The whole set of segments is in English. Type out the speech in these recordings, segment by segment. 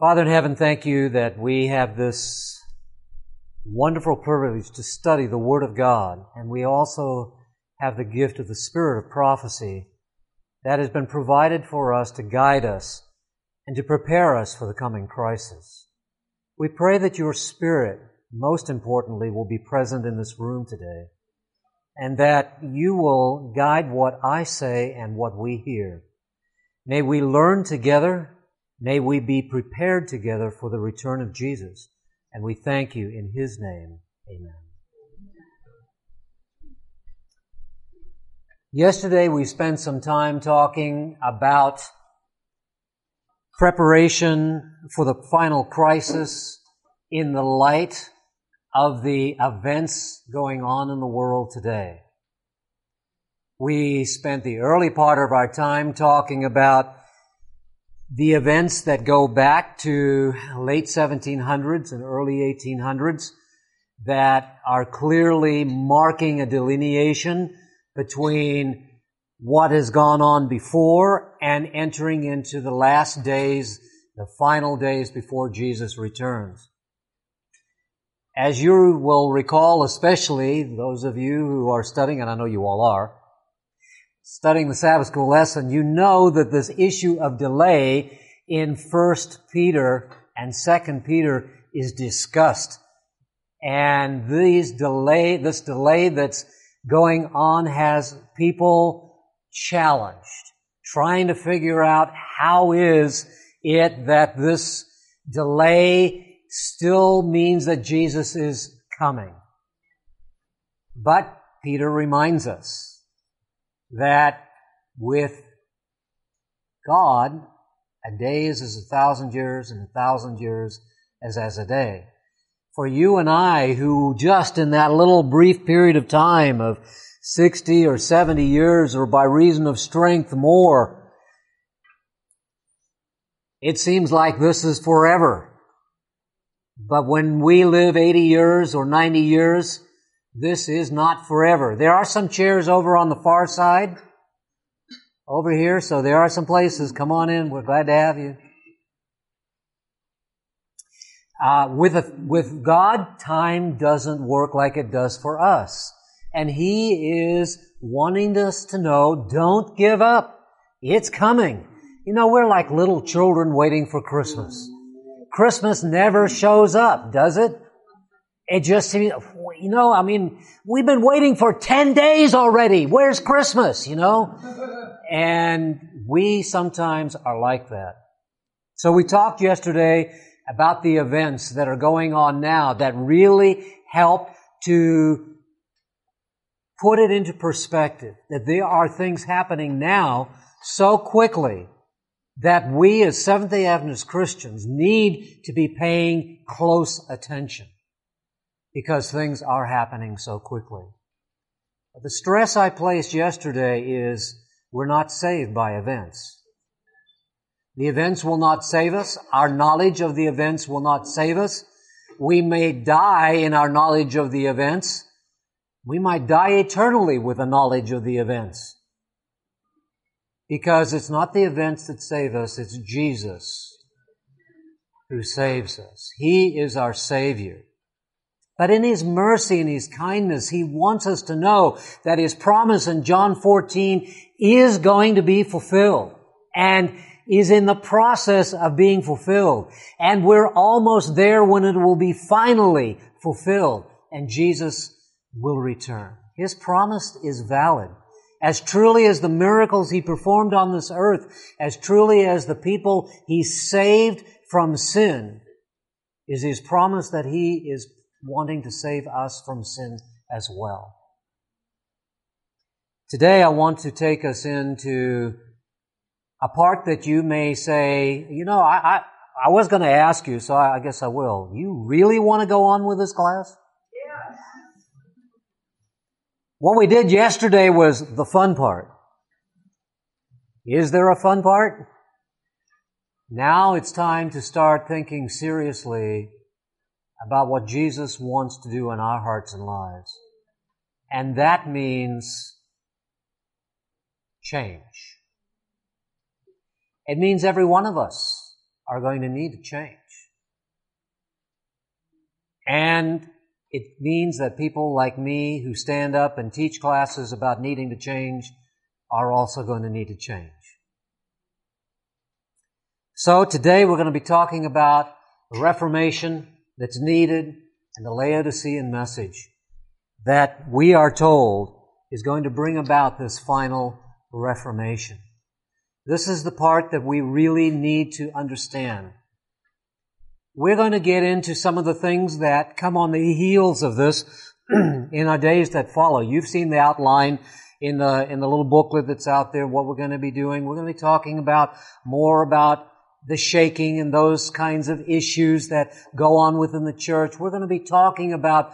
Father in heaven, thank you that we have this wonderful privilege to study the Word of God, and we also have the gift of the Spirit of prophecy that has been provided for us to guide us and to prepare us for the coming crisis. We pray that your Spirit, most importantly, will be present in this room today, and that you will guide what I say and what we hear. May we learn together. May we be prepared together for the return of Jesus. And we thank you in His name. Amen. Yesterday we spent some time talking about preparation for the final crisis in the light of the events going on in the world today. We spent the early part of our time talking about the events that go back to late 1700s and early 1800s that are clearly marking a delineation between what has gone on before and entering into the last days, the final days before Jesus returns. As you will recall, especially those of you who are studying, and I know you all are, studying the Sabbath school lesson, you know that this issue of delay in 1 Peter and 2 Peter is discussed. And this delay that's going on has people challenged, trying to figure out how is it that this delay still means that Jesus is coming. But Peter reminds us that with God, a day is as 1,000 years, and 1,000 years as a day. For you and I, who just in that little brief period of time of 60 or 70 years, or by reason of strength more, it seems like this is forever. But when we live 80 years or 90 years, this is not forever. There are some chairs over on the far side, over here, so there are some places. Come on in. We're glad to have you. With God, time doesn't work like it does for us. And He is wanting us to know, don't give up. It's coming. You know, we're like little children waiting for Christmas. Christmas never shows up, does it? It just seems, we've been waiting for 10 days already. Where's Christmas, And we sometimes are like that. So we talked yesterday about the events that are going on now that really help to put it into perspective, that there are things happening now so quickly that we as Seventh-day Adventist Christians need to be paying close attention, because things are happening so quickly. But the stress I placed yesterday is we're not saved by events. The events will not save us. Our knowledge of the events will not save us. We may die in our knowledge of the events. We might die eternally with the knowledge of the events. Because it's not the events that save us, it's Jesus who saves us. He is our Savior. But in His mercy and His kindness, He wants us to know that His promise in John 14 is going to be fulfilled and is in the process of being fulfilled. And we're almost there when it will be finally fulfilled and Jesus will return. His promise is valid. As truly as the miracles He performed on this earth, as truly as the people He saved from sin, is His promise that He is wanting to save us from sin as well. Today I want to take us into a part that you may say, I was going to ask you, so I guess I will. You really want to go on with this class? Yeah. What we did yesterday was the fun part. Is there a fun part? Now it's time to start thinking seriously about what Jesus wants to do in our hearts and lives. And that means change. It means every one of us are going to need to change. And it means that people like me who stand up and teach classes about needing to change are also going to need to change. So today we're going to be talking about the Reformation that's needed and the Laodicean message that we are told is going to bring about this final Reformation. This is the part that we really need to understand. We're going to get into some of the things that come on the heels of this in our days that follow. You've seen the outline in the little booklet that's out there, what we're going to be doing. We're going to be talking more about the shaking and those kinds of issues that go on within the church. We're going to be talking about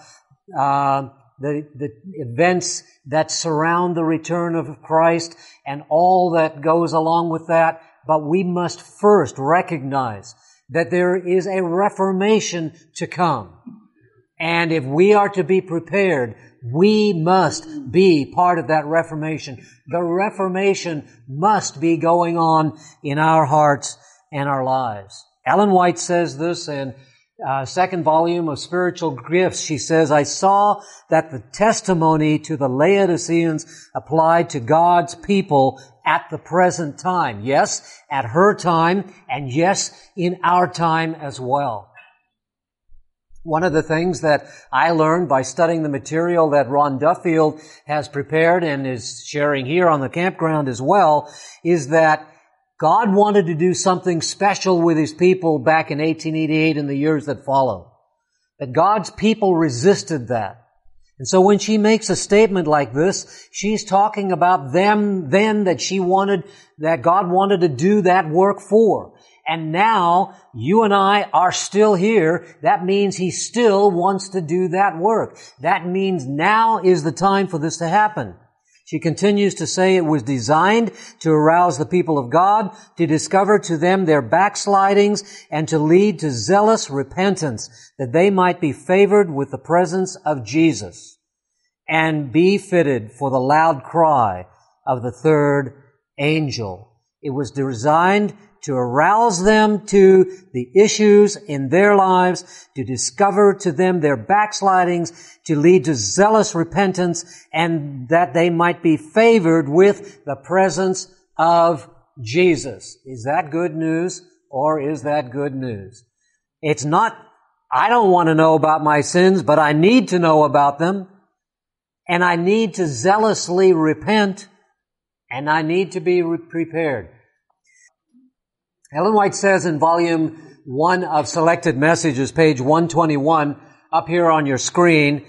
the events that surround the return of Christ and all that goes along with that. But we must first recognize that there is a reformation to come. And if we are to be prepared, we must be part of that reformation. The reformation must be going on in our hearts and our lives. Ellen White says this in second volume of Spiritual Gifts. She says, I saw that the testimony to the Laodiceans applied to God's people at the present time. Yes, at her time, and yes, in our time as well. One of the things that I learned by studying the material that Ron Duffield has prepared and is sharing here on the campground as well is that God wanted to do something special with His people back in 1888 and the years that followed. That God's people resisted that. And so when she makes a statement like this, she's talking about them then that God wanted to do that work for. And now, you and I are still here. That means He still wants to do that work. That means now is the time for this to happen. She continues to say it was designed to arouse the people of God, to discover to them their backslidings, and to lead to zealous repentance, that they might be favored with the presence of Jesus and be fitted for the loud cry of the third angel. It was designed to arouse them to the issues in their lives, to discover to them their backslidings, to lead to zealous repentance, and that they might be favored with the presence of Jesus. Is that good news, or is that good news? It's not, I don't want to know about my sins, but I need to know about them, and I need to zealously repent, and I need to be prepared. Ellen White says in volume 1 of Selected Messages, page 121, up here on your screen,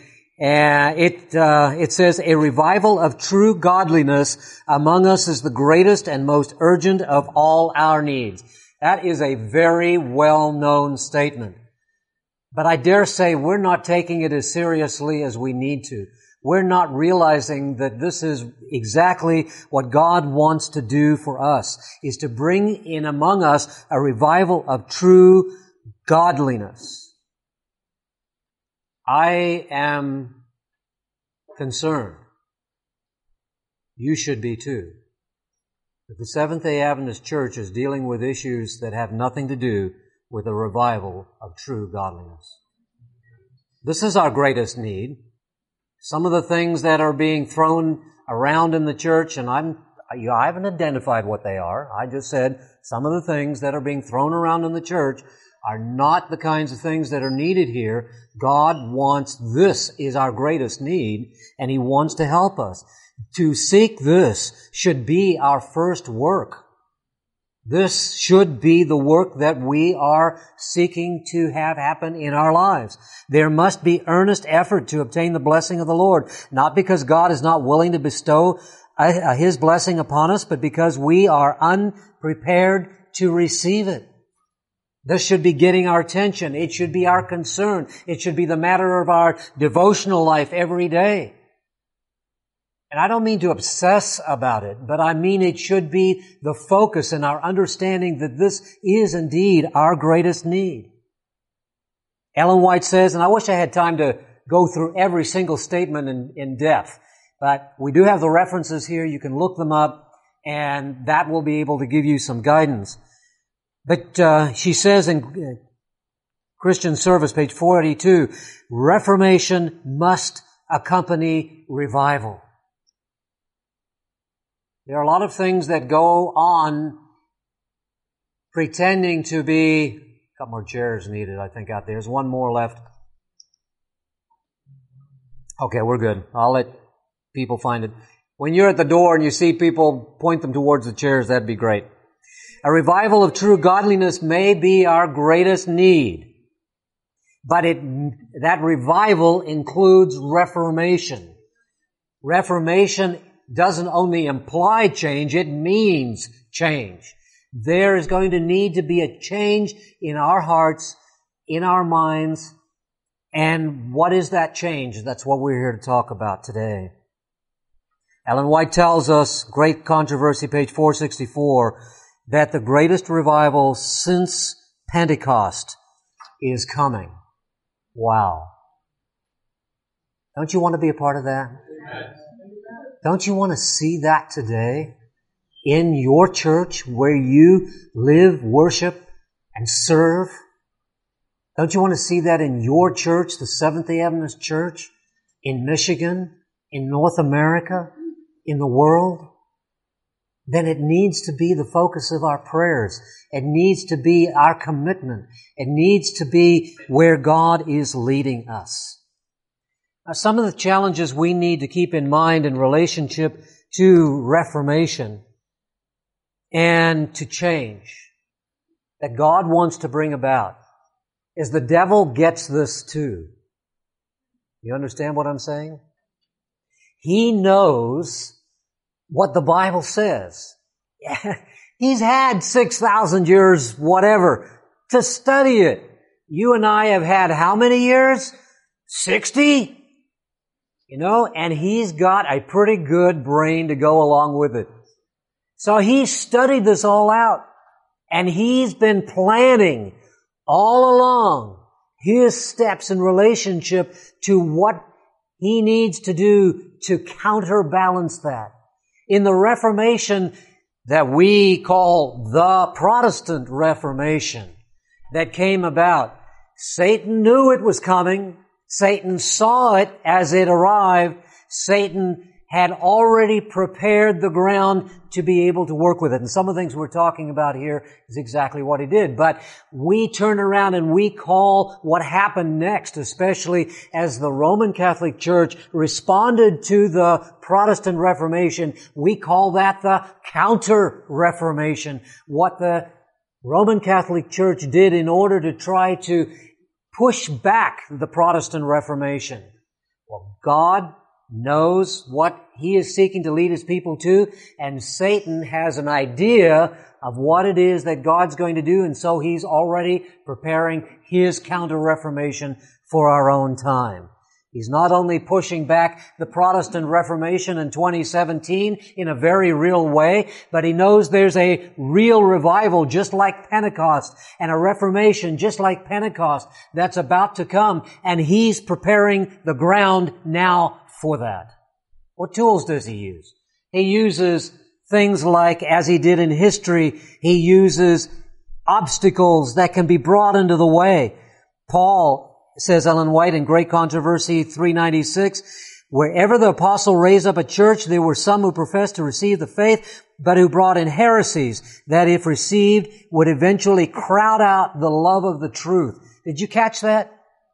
it says, a revival of true godliness among us is the greatest and most urgent of all our needs. That is a very well-known statement. But I dare say we're not taking it as seriously as we need to. We're not realizing that this is exactly what God wants to do for us, is to bring in among us a revival of true godliness. I am concerned. You should be too. That the Seventh-day Adventist Church is dealing with issues that have nothing to do with a revival of true godliness. This is our greatest need. Some of the things that are being thrown around in the church, and I haven't identified what they are. I just said some of the things that are being thrown around in the church are not the kinds of things that are needed here. God wants, this is our greatest need, and He wants to help us. To seek this should be our first work. This should be the work that we are seeking to have happen in our lives. There must be earnest effort to obtain the blessing of the Lord, not because God is not willing to bestow His blessing upon us, but because we are unprepared to receive it. This should be getting our attention. It should be our concern. It should be the matter of our devotional life every day. And I don't mean to obsess about it, but I mean it should be the focus in our understanding that this is indeed our greatest need. Ellen White says, and I wish I had time to go through every single statement in depth, but we do have the references here. You can look them up, and that will be able to give you some guidance. But she says in Christian Service, page 482, Reformation must accompany revival. There are a lot of things that go on pretending to be... A couple more chairs needed, I think, out there. There's one more left. Okay, we're good. I'll let people find it. When you're at the door and you see people, point them towards the chairs, that'd be great. A revival of true godliness may be our greatest need. But that revival includes reformation. Reformation doesn't only imply change, it means change. There is going to need to be a change in our hearts, in our minds. And what is that change? That's what we're here to talk about today. Ellen White tells us, Great Controversy, page 464, that the greatest revival since Pentecost is coming. Wow. Don't you want to be a part of that? Don't you want to see that today in your church where you live, worship, and serve? Don't you want to see that in your church, the Seventh-day Adventist Church, in Michigan, in North America, in the world? Then it needs to be the focus of our prayers. It needs to be our commitment. It needs to be where God is leading us. Now, some of the challenges we need to keep in mind in relationship to Reformation and to change that God wants to bring about is the devil gets this too. You understand what I'm saying? He knows what the Bible says. He's had 6,000 years, whatever, to study it. You and I have had how many years? 60? And he's got a pretty good brain to go along with it. So he's studied this all out. And he's been planning all along his steps in relationship to what he needs to do to counterbalance that. In the Reformation that we call the Protestant Reformation that came about, Satan knew it was coming. Satan saw it as it arrived. Satan had already prepared the ground to be able to work with it. And some of the things we're talking about here is exactly what he did. But we turn around and we call what happened next, especially as the Roman Catholic Church responded to the Protestant Reformation, we call that the Counter-Reformation. What the Roman Catholic Church did in order to try to push back the Protestant Reformation. Well, God knows what He is seeking to lead His people to, and Satan has an idea of what it is that God's going to do, and so he's already preparing his counter-reformation for our own time. He's not only pushing back the Protestant Reformation in 2017 in a very real way, but he knows there's a real revival just like Pentecost and a Reformation just like Pentecost that's about to come, and he's preparing the ground now for that. What tools does he use? He uses things like, as he did in history, he uses obstacles that can be brought into the way. Paul, says Ellen White in Great Controversy 396, wherever the apostle raised up a church, there were some who professed to receive the faith, but who brought in heresies that, if received, would eventually crowd out the love of the truth. Did you catch that?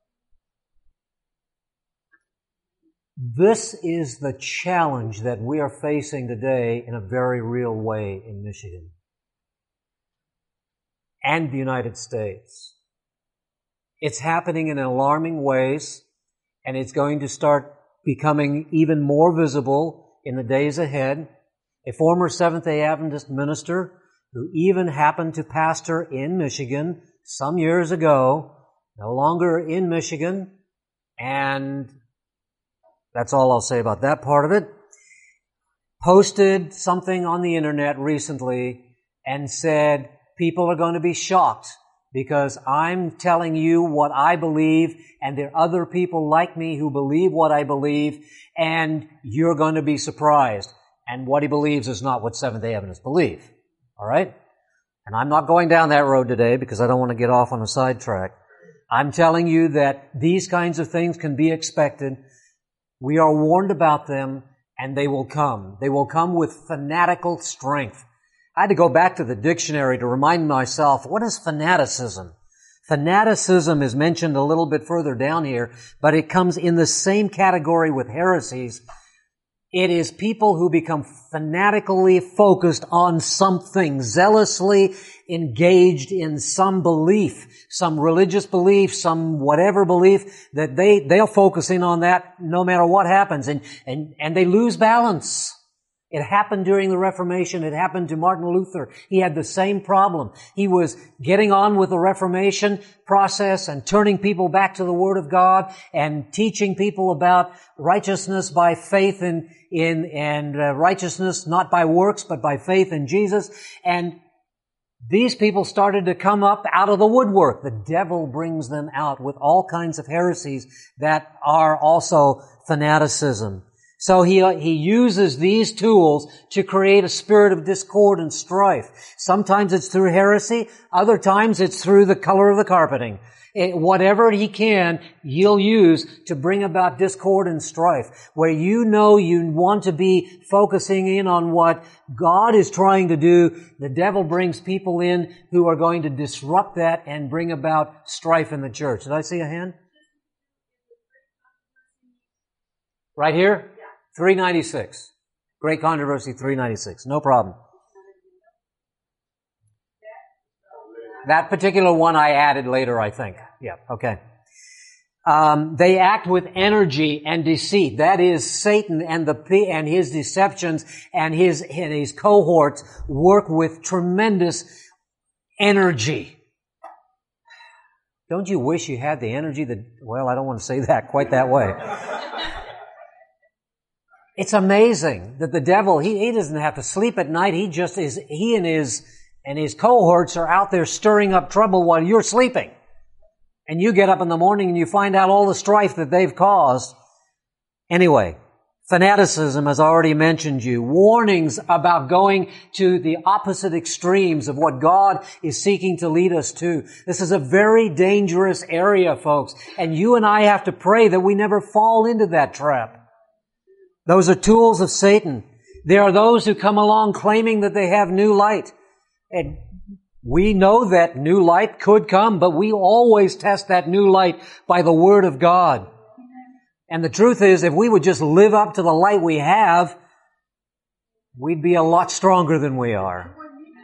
This is the challenge that we are facing today in a very real way in Michigan and the United States. It's happening in alarming ways, and it's going to start becoming even more visible in the days ahead. A former Seventh-day Adventist minister who even happened to pastor in Michigan some years ago, no longer in Michigan, and that's all I'll say about that part of it, posted something on the internet recently and said, people are going to be shocked because I'm telling you what I believe, and there are other people like me who believe what I believe, and you're going to be surprised. And what he believes is not what Seventh-day Adventists believe. All right? And I'm not going down that road today because I don't want to get off on a sidetrack. I'm telling you that these kinds of things can be expected. We are warned about them, and they will come. They will come with fanatical strength. I had to go back to the dictionary to remind myself, what is fanaticism? Fanaticism is mentioned a little bit further down here, but it comes in the same category with heresies. It is people who become fanatically focused on something, zealously engaged in some belief, some religious belief, some whatever belief, that they'll focus in on that no matter what happens, and they lose balance. It happened during the Reformation. It happened to Martin Luther. He had the same problem. He was getting on with the Reformation process and turning people back to the Word of God and teaching people about righteousness by faith and righteousness not by works but by faith in Jesus. And these people started to come up out of the woodwork. The devil brings them out with all kinds of heresies that are also fanaticism. So he uses these tools to create a spirit of discord and strife. Sometimes it's through heresy. Other times it's through the color of the carpeting. Whatever he can, he'll use to bring about discord and strife. Where you know you want to be focusing in on what God is trying to do, the devil brings people in who are going to disrupt that and bring about strife in the church. Did I see a hand? Right here? 396. Great Controversy 396. No problem. That particular one I added later, I think. Yeah, okay. They act with energy and deceit. That is, Satan and his deceptions and his cohorts work with tremendous energy. Don't you wish you had the energy that, well, I don't want to say that quite that way. It's amazing that the devil, he doesn't have to sleep at night. He and his cohorts are out there stirring up trouble while you're sleeping. And you get up in the morning and you find out all the strife that they've caused. Anyway, fanaticism has already mentioned you. Warnings about going to the opposite extremes of what God is seeking to lead us to. This is a very dangerous area, folks. And you and I have to pray that we never fall into that trap. Those are tools of Satan. There are those who come along claiming that they have new light. And we know that new light could come, but we always test that new light by the Word of God. And the truth is, if we would just live up to the light we have, we'd be a lot stronger than we are.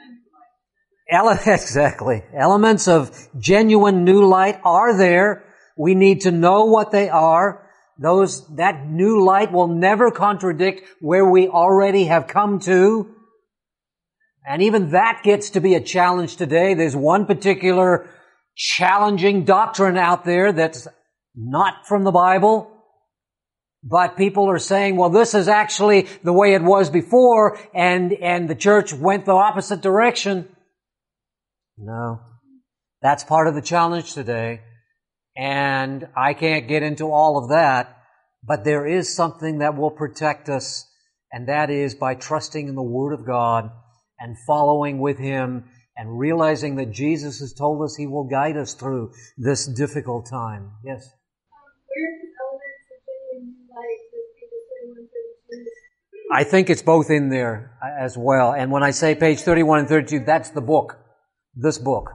Exactly. Elements of genuine new light are there. We need to know what they are. That new light will never contradict where we already have come to. And even that gets to be a challenge today. There's one particular challenging doctrine out there that's not from the Bible. But people are saying, well, this is actually the way it was before, and the church went the opposite direction. No. That's part of the challenge today. And I can't get into all of that, but there is something that will protect us, and that is by trusting in the Word of God and following with Him and realizing that Jesus has told us He will guide us through this difficult time. Yes? Where's the elements of genuine light that pages 31 and 32? I think it's both in there as well. And when I say page 31 and 32, that's the book. This book.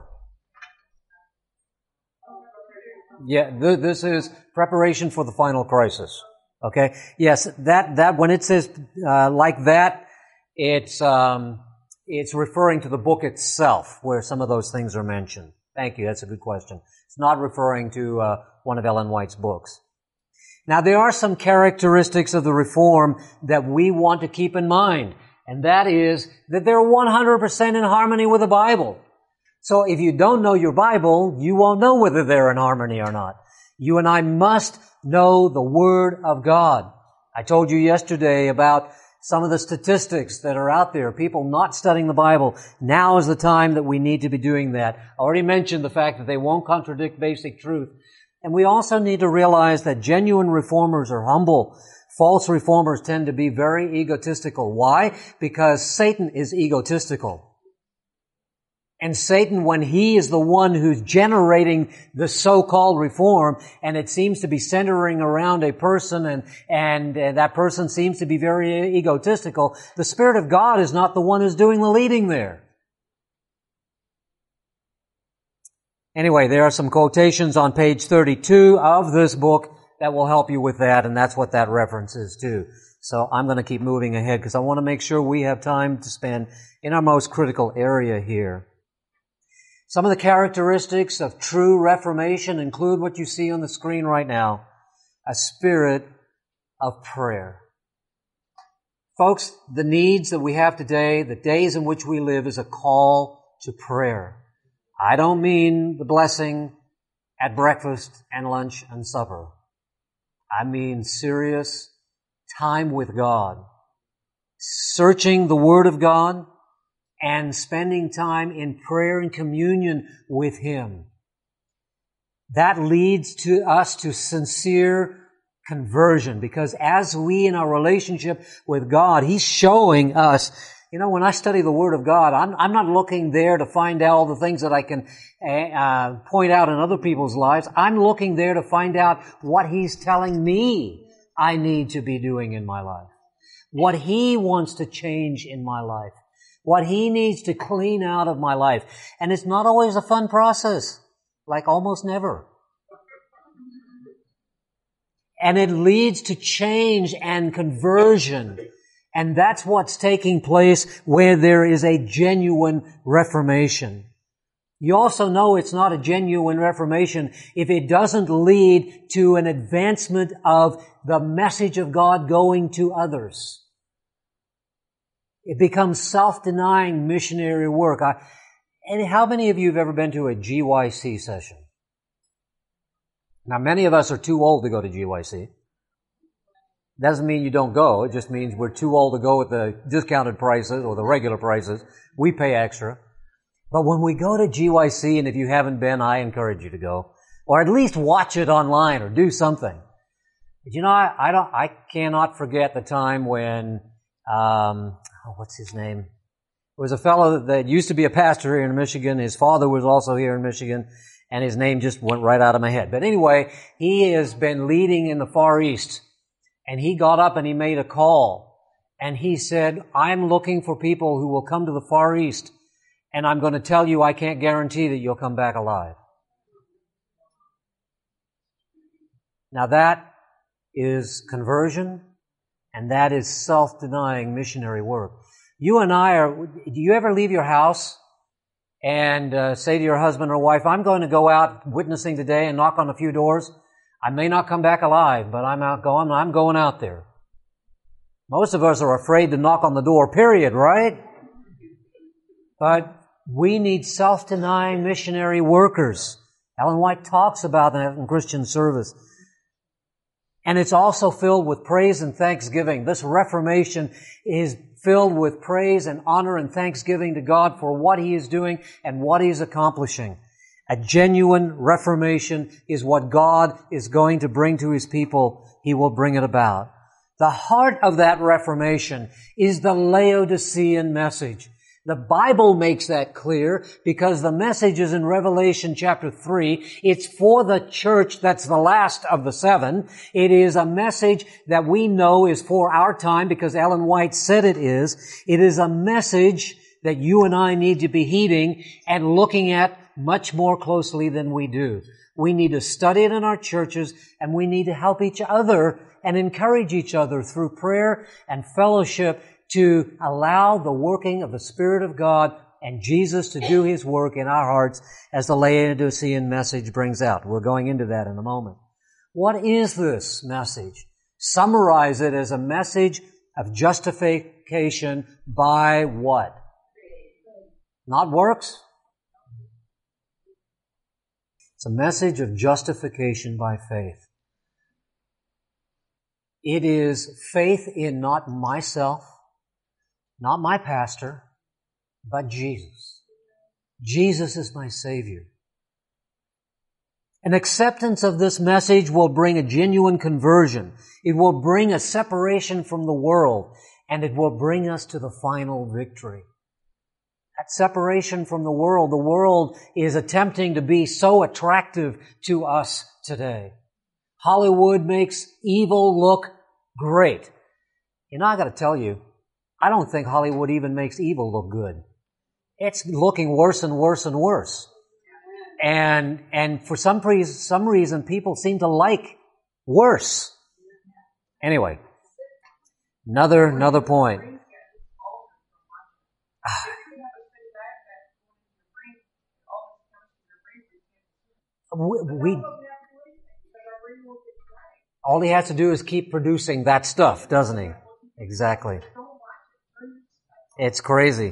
Yeah, this is preparation for the final crisis. Okay? Yes, that when it says like that, it's referring to the book itself, where some of those things are mentioned. Thank you, that's a good question. It's not referring to one of Ellen White's books. Now, there are some characteristics of the Reform that we want to keep in mind, and that is that they're 100% in harmony with the Bible. So if you don't know your Bible, you won't know whether they're in harmony or not. You and I must know the Word of God. I told you yesterday about some of the statistics that are out there, people not studying the Bible. Now is the time that we need to be doing that. I already mentioned the fact that they won't contradict basic truth. And we also need to realize that genuine reformers are humble. False reformers tend to be very egotistical. Why? Because Satan is egotistical. And Satan, when he is the one who's generating the so-called reform, and it seems to be centering around a person, and that person seems to be very egotistical, the Spirit of God is not the one who's doing the leading there. Anyway, there are some quotations on page 32 of this book that will help you with that, and that's what that reference is too. So I'm going to keep moving ahead because I want to make sure we have time to spend in our most critical area here. Some of the characteristics of true Reformation include what you see on the screen right now, a spirit of prayer. Folks, the needs that we have today, the days in which we live, is a call to prayer. I don't mean the blessing at breakfast and lunch and supper. I mean serious time with God, searching the Word of God, and spending time in prayer and communion with Him. That leads to us to sincere conversion, because as we in our relationship with God, He's showing us, when I study the Word of God, I'm not looking there to find out all the things that I can point out in other people's lives. I'm looking there to find out what He's telling me I need to be doing in my life, what He wants to change in my life, what He needs to clean out of my life. And it's not always a fun process, like almost never. And it leads to change and conversion. And that's what's taking place where there is a genuine reformation. You also know it's not a genuine reformation if it doesn't lead to an advancement of the message of God going to others. It becomes self-denying missionary work. And how many of you have ever been to a GYC session? Now, many of us are too old to go to GYC. Doesn't mean you don't go. It just means we're too old to go at the discounted prices or the regular prices. We pay extra. But when we go to GYC, and if you haven't been, I encourage you to go, or at least watch it online or do something. But I cannot forget the time when, what's his name? It was a fellow that used to be a pastor here in Michigan. His father was also here in Michigan, and his name just went right out of my head. But anyway, he has been leading in the Far East, and he got up and he made a call, and he said, I'm looking for people who will come to the Far East, and I'm going to tell you I can't guarantee that you'll come back alive. Now that is conversion, and that is self-denying missionary work. You and I do you ever leave your house and say to your husband or wife, I'm going to go out witnessing today and knock on a few doors. I may not come back alive, but I'm going out there. Most of us are afraid to knock on the door, period, right? But we need self-denying missionary workers. Ellen White talks about that in Christian Service. And it's also filled with praise and thanksgiving. This Reformation is filled with praise and honor and thanksgiving to God for what He is doing and what He is accomplishing. A genuine Reformation is what God is going to bring to His people. He will bring it about. The heart of that Reformation is the Laodicean message. The Bible makes that clear because the message is in Revelation chapter 3. It's for the church that's the last of the seven. It is a message that we know is for our time because Ellen White said it is. It is a message that you and I need to be heeding and looking at much more closely than we do. We need to study it in our churches, and we need to help each other and encourage each other through prayer and fellowship to allow the working of the Spirit of God and Jesus to do His work in our hearts as the Laodicean message brings out. We're going into that in a moment. What is this message? Summarize it as a message of justification by what? Not works? It's a message of justification by faith. It is faith in not myself, not my pastor, but Jesus. Jesus is my Savior. An acceptance of this message will bring a genuine conversion. It will bring a separation from the world, and it will bring us to the final victory. That separation from the world. The world is attempting to be so attractive to us today. Hollywood makes evil look great. You know, I got to tell you, I don't think Hollywood even makes evil look good. It's looking worse and worse and worse. And for some reason, people seem to like worse. Anyway, another point. All he has to do is keep producing that stuff, doesn't he? Exactly. It's crazy.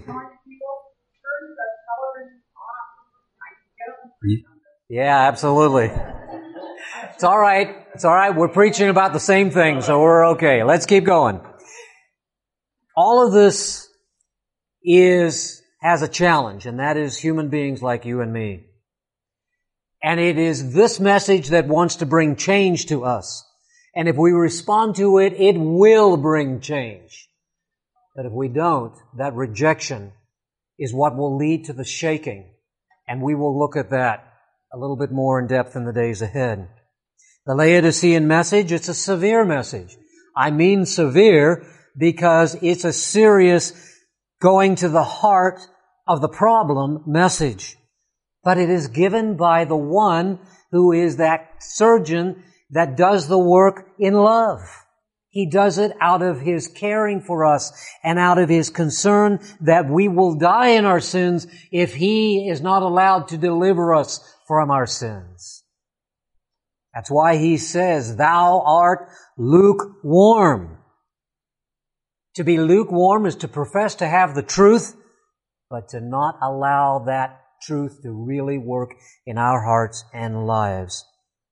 Yeah, absolutely. It's all right. It's all right. We're preaching about the same thing, so we're okay. Let's keep going. All of this has a challenge, and that is human beings like you and me. And it is this message that wants to bring change to us. And if we respond to it, it will bring change. But if we don't, that rejection is what will lead to the shaking. And we will look at that a little bit more in depth in the days ahead. The Laodicean message, it's a severe message. I mean severe because it's a serious going to the heart of the problem message. But it is given by the one who is that surgeon that does the work in love. He does it out of His caring for us and out of His concern that we will die in our sins if He is not allowed to deliver us from our sins. That's why He says, "Thou art lukewarm." To be lukewarm is to profess to have the truth, but to not allow that truth to really work in our hearts and lives.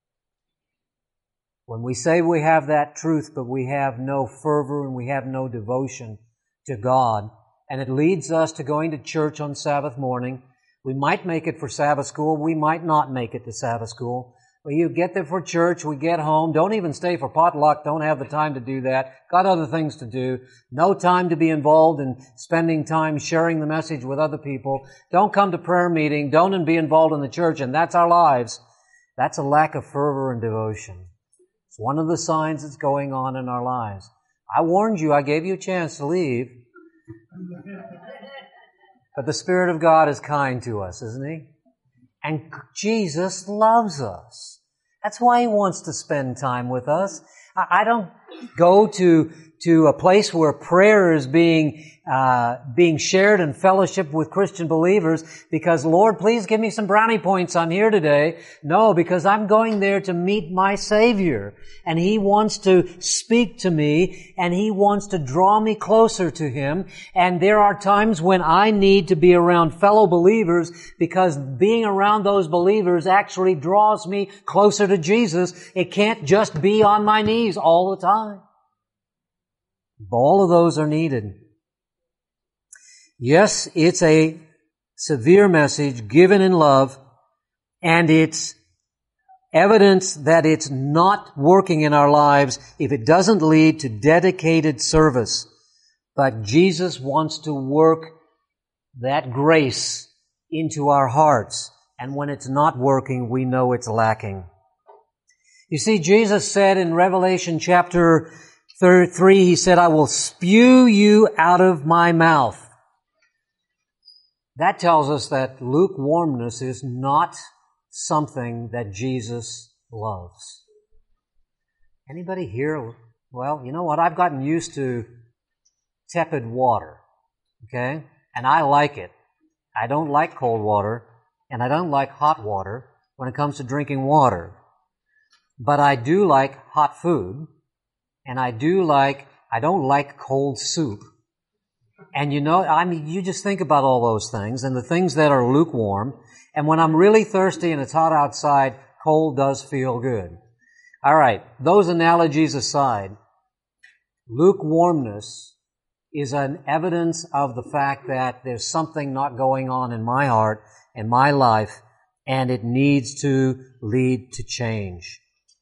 When we say we have that truth, but we have no fervor and we have no devotion to God, and it leads us to going to church on Sabbath morning, we might make it for Sabbath school, we might not make it to Sabbath school. Well, you get there for church, we get home, don't even stay for potluck, don't have the time to do that, got other things to do, no time to be involved in spending time sharing the message with other people, don't come to prayer meeting, don't be involved in the church, and that's our lives. That's a lack of fervor and devotion. It's one of the signs that's going on in our lives. I warned you, I gave you a chance to leave. But the Spirit of God is kind to us, isn't He? And Jesus loves us. That's why He wants to spend time with us. I don't go to a place where prayer is being shared and fellowship with Christian believers because, Lord, please give me some brownie points on here today. No, because I'm going there to meet my Savior. And He wants to speak to me and He wants to draw me closer to Him. And there are times when I need to be around fellow believers because being around those believers actually draws me closer to Jesus. It can't just be on my knees all the time. All of those are needed. Yes, it's a severe message given in love, and it's evidence that it's not working in our lives if it doesn't lead to dedicated service. But Jesus wants to work that grace into our hearts, and when it's not working, we know it's lacking. You see, Jesus said in Revelation chapter 3, He said, "I will spew you out of my mouth." That tells us that lukewarmness is not something that Jesus loves. Anybody here? Well, you know what? I've gotten used to tepid water, okay? And I like it. I don't like cold water, and I don't like hot water when it comes to drinking water. But I do like hot food, and I don't like cold soup. And you just think about all those things and the things that are lukewarm. And when I'm really thirsty and it's hot outside, cold does feel good. All right, those analogies aside, lukewarmness is an evidence of the fact that there's something not going on in my heart and my life, and it needs to lead to change.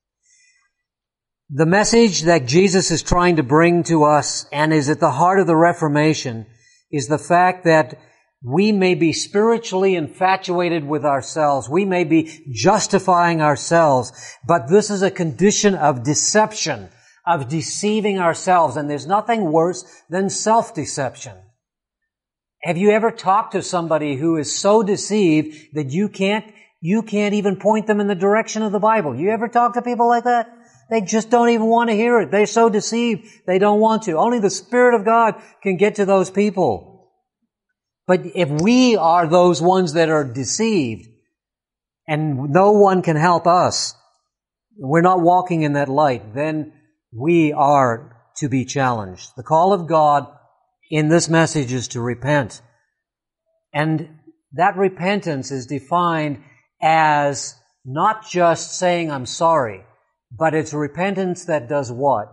The message that Jesus is trying to bring to us and is at the heart of the Reformation is the fact that We may be spiritually infatuated with ourselves. We may be justifying ourselves. But this is a condition of deception, of deceiving ourselves. And there's nothing worse than self-deception. Have you ever talked to somebody who is so deceived that you can't even point them in the direction of the Bible? You ever talk to people like that? They just don't even want to hear it. They're so deceived, they don't want to. Only the Spirit of God can get to those people. But if we are those ones that are deceived, and no one can help us, we're not walking in that light, then we are to be challenged. The call of God in this message is to repent. And that repentance is defined as not just saying I'm sorry, but it's repentance that does what?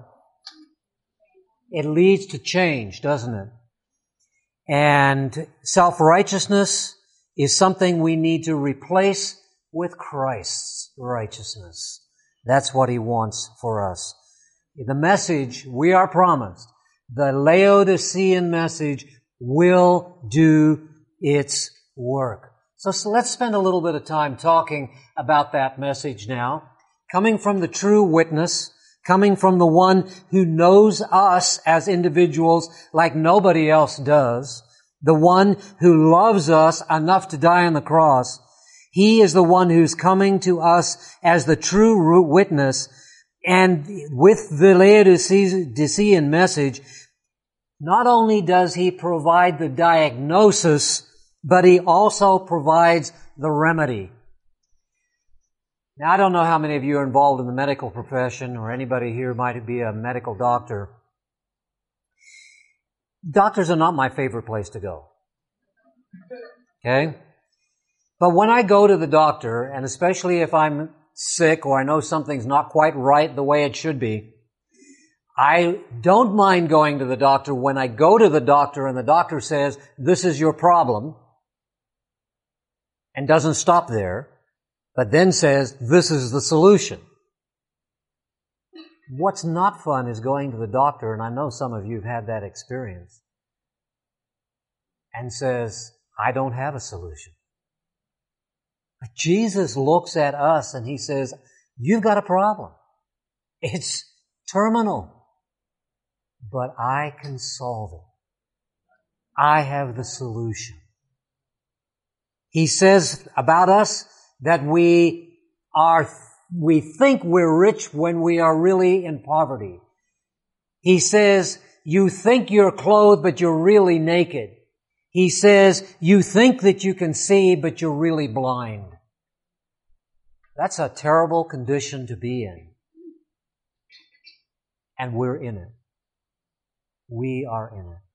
It leads to change, doesn't it? And self-righteousness is something we need to replace with Christ's righteousness. That's what He wants for us. The message we are promised, the Laodicean message, will do its work. So let's spend a little bit of time talking about that message now. Coming from the true witness, coming from the one who knows us as individuals like nobody else does, the one who loves us enough to die on the cross. He is the one who's coming to us as the true witness. And with the Laodicean message, not only does He provide the diagnosis, but He also provides the remedy. Now, I don't know how many of you are involved in the medical profession, or anybody here might be a medical doctor. Doctors are not my favorite place to go. Okay? But when I go to the doctor, and especially if I'm sick or I know something's not quite right the way it should be, I don't mind going to the doctor when I go to the doctor and the doctor says, this is your problem, and doesn't stop there, but then says, this is the solution. What's not fun is going to the doctor, and I know some of you have had that experience, and says, I don't have a solution. But Jesus looks at us and He says, you've got a problem. It's terminal. But I can solve it. I have the solution. He says about us that we think we're rich when we are really in poverty. He says, you think you're clothed, but you're really naked. He says, you think that you can see, but you're really blind. That's a terrible condition to be in. And we're in it. We are in it.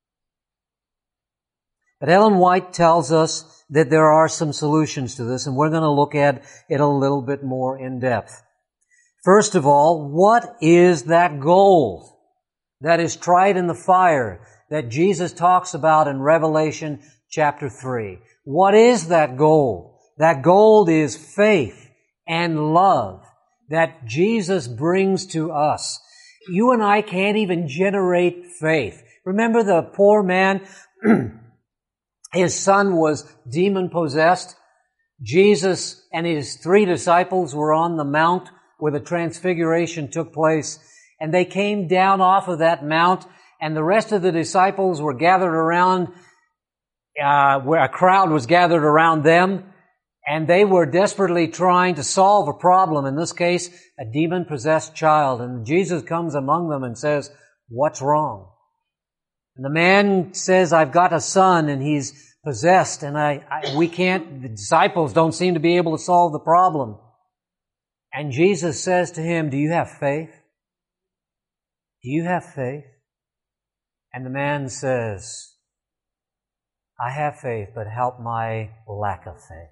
But Ellen White tells us that there are some solutions to this, and we're going to look at it a little bit more in depth. First of all, what is that gold that is tried in the fire that Jesus talks about in Revelation chapter 3? What is that gold? That gold is faith and love that Jesus brings to us. You and I can't even generate faith. Remember the poor man? His son was demon-possessed. Jesus and His 3 disciples were on the mount where the transfiguration took place, and they came down off of that mount, and the rest of the disciples were gathered around, where a crowd was gathered around them, and they were desperately trying to solve a problem, in this case, a demon-possessed child. And Jesus comes among them and says, what's wrong? And the man says, I've got a son and he's possessed, and the disciples don't seem to be able to solve the problem. And Jesus says to him, do you have faith? Do you have faith? And the man says, I have faith, but help my lack of faith.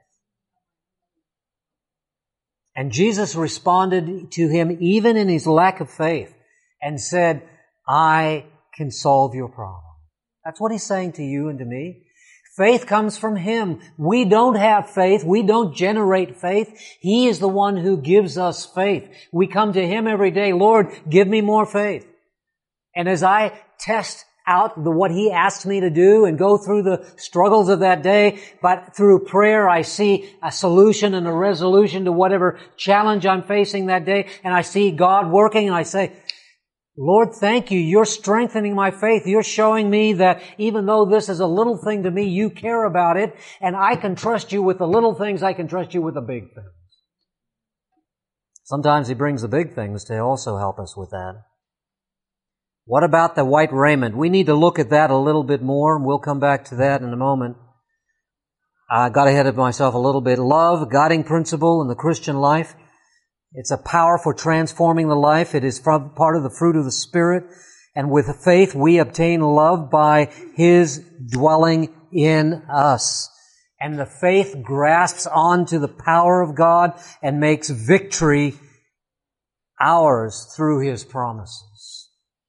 And Jesus responded to him even in his lack of faith and said, I can solve your problem. That's what He's saying to you and to me. Faith comes from Him. We don't have faith. We don't generate faith. He is the one who gives us faith. We come to Him every day, Lord, give me more faith. And as I test out what He asks me to do and go through the struggles of that day, but through prayer I see a solution and a resolution to whatever challenge I'm facing that day, and I see God working, and I say, Lord, thank you. You're strengthening my faith. You're showing me that even though this is a little thing to me, you care about it, and I can trust you with the little things. I can trust you with the big things. Sometimes He brings the big things to also help us with that. What about the white raiment? We need to look at that a little bit more, and we'll come back to that in a moment. I got ahead of myself a little bit. Love, guiding principle in the Christian life. It's a power for transforming the life. It is part of the fruit of the Spirit. And with faith, we obtain love by His dwelling in us. And the faith grasps onto the power of God and makes victory ours through His promises.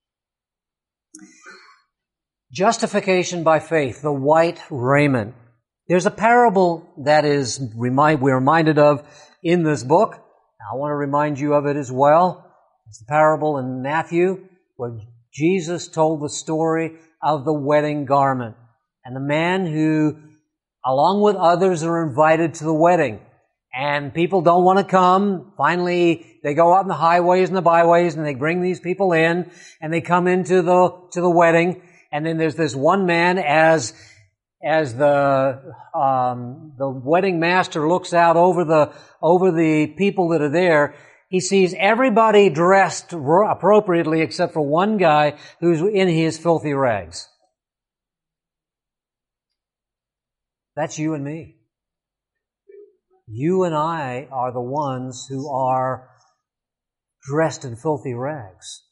Justification by faith, the white raiment. There's a parable that we're reminded of in this book. I want to remind you of it as well. It's the parable in Matthew where Jesus told the story of the wedding garment and the man who, along with others, are invited to the wedding. And people don't want to come. Finally, they go out in the highways and the byways and they bring these people in and they come into the wedding. And then there's this one man as the wedding master looks out over the people that are there, he sees everybody dressed appropriately except for one guy who's in his filthy rags. That's you and me. You and I are the ones who are dressed in filthy rags.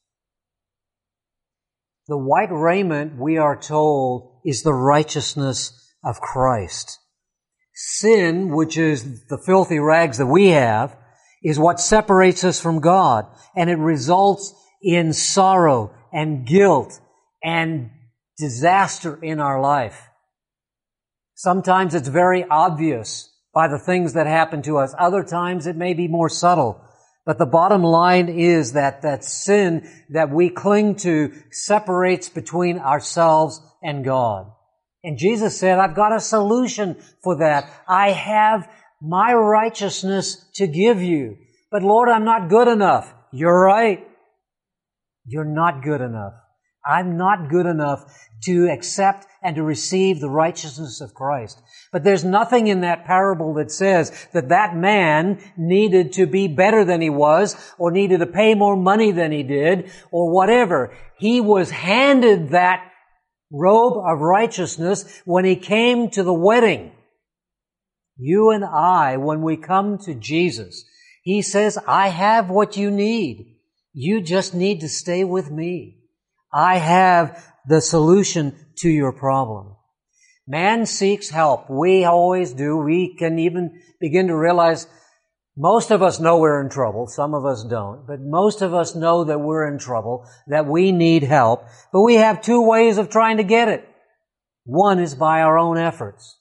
The white raiment, we are told, is the righteousness of Christ. Sin, which is the filthy rags that we have, is what separates us from God, and it results in sorrow and guilt and disaster in our life. Sometimes it's very obvious by the things that happen to us. Other times it may be more subtle. But the bottom line is that sin that we cling to separates between ourselves and God. And Jesus said, I've got a solution for that. I have my righteousness to give you. But Lord, I'm not good enough. You're right. You're not good enough. I'm not good enough to accept and to receive the righteousness of Christ. But there's nothing in that parable that says that man needed to be better than he was, or needed to pay more money than he did, or whatever. He was handed that robe of righteousness when he came to the wedding. You and I, when we come to Jesus, He says, I have what you need. You just need to stay with me. I have the solution to your problem. Man seeks help. We always do. We can even begin to realize most of us know we're in trouble. Some of us don't. But most of us know that we're in trouble, that we need help. But we have two ways of trying to get it. One is by our own efforts.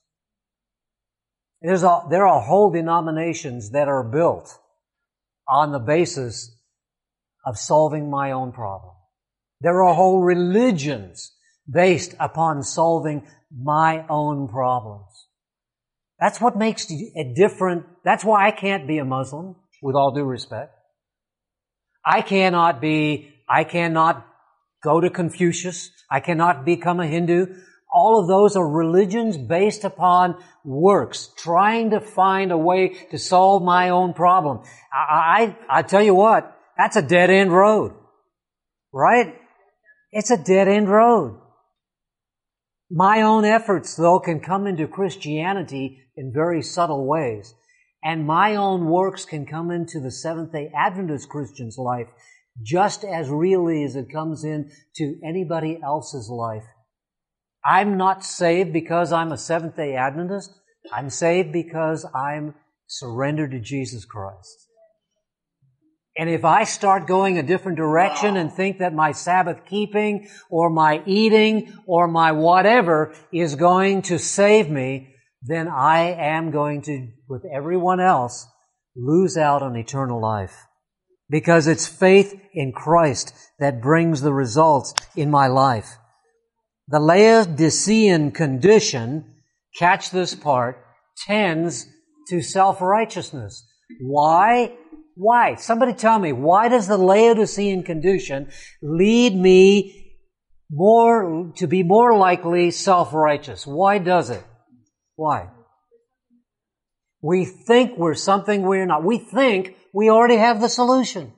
There are whole denominations that are built on the basis of solving my own problem. There are whole religions based upon solving my own problems. That's what makes it different. That's why I can't be a Muslim, with all due respect. I cannot go to Confucius. I cannot become a Hindu. All of those are religions based upon works, trying to find a way to solve my own problem. I tell you what, that's a dead-end road. Right? It's a dead-end road. My own efforts, though, can come into Christianity in very subtle ways. And my own works can come into the Seventh-day Adventist Christian's life just as really as it comes into anybody else's life. I'm not saved because I'm a Seventh-day Adventist. I'm saved because I'm surrendered to Jesus Christ. And if I start going a different direction and think that my Sabbath keeping or my eating or my whatever is going to save me, then I am going to, with everyone else, lose out on eternal life. Because it's faith in Christ that brings the results in my life. The Laodicean condition, catch this part, tends to self-righteousness. Why? Why? Somebody tell me, why does the Laodicean condition lead me to be more likely self-righteous? Why does it? Why? We think we're something we're not. We think we already have the solution.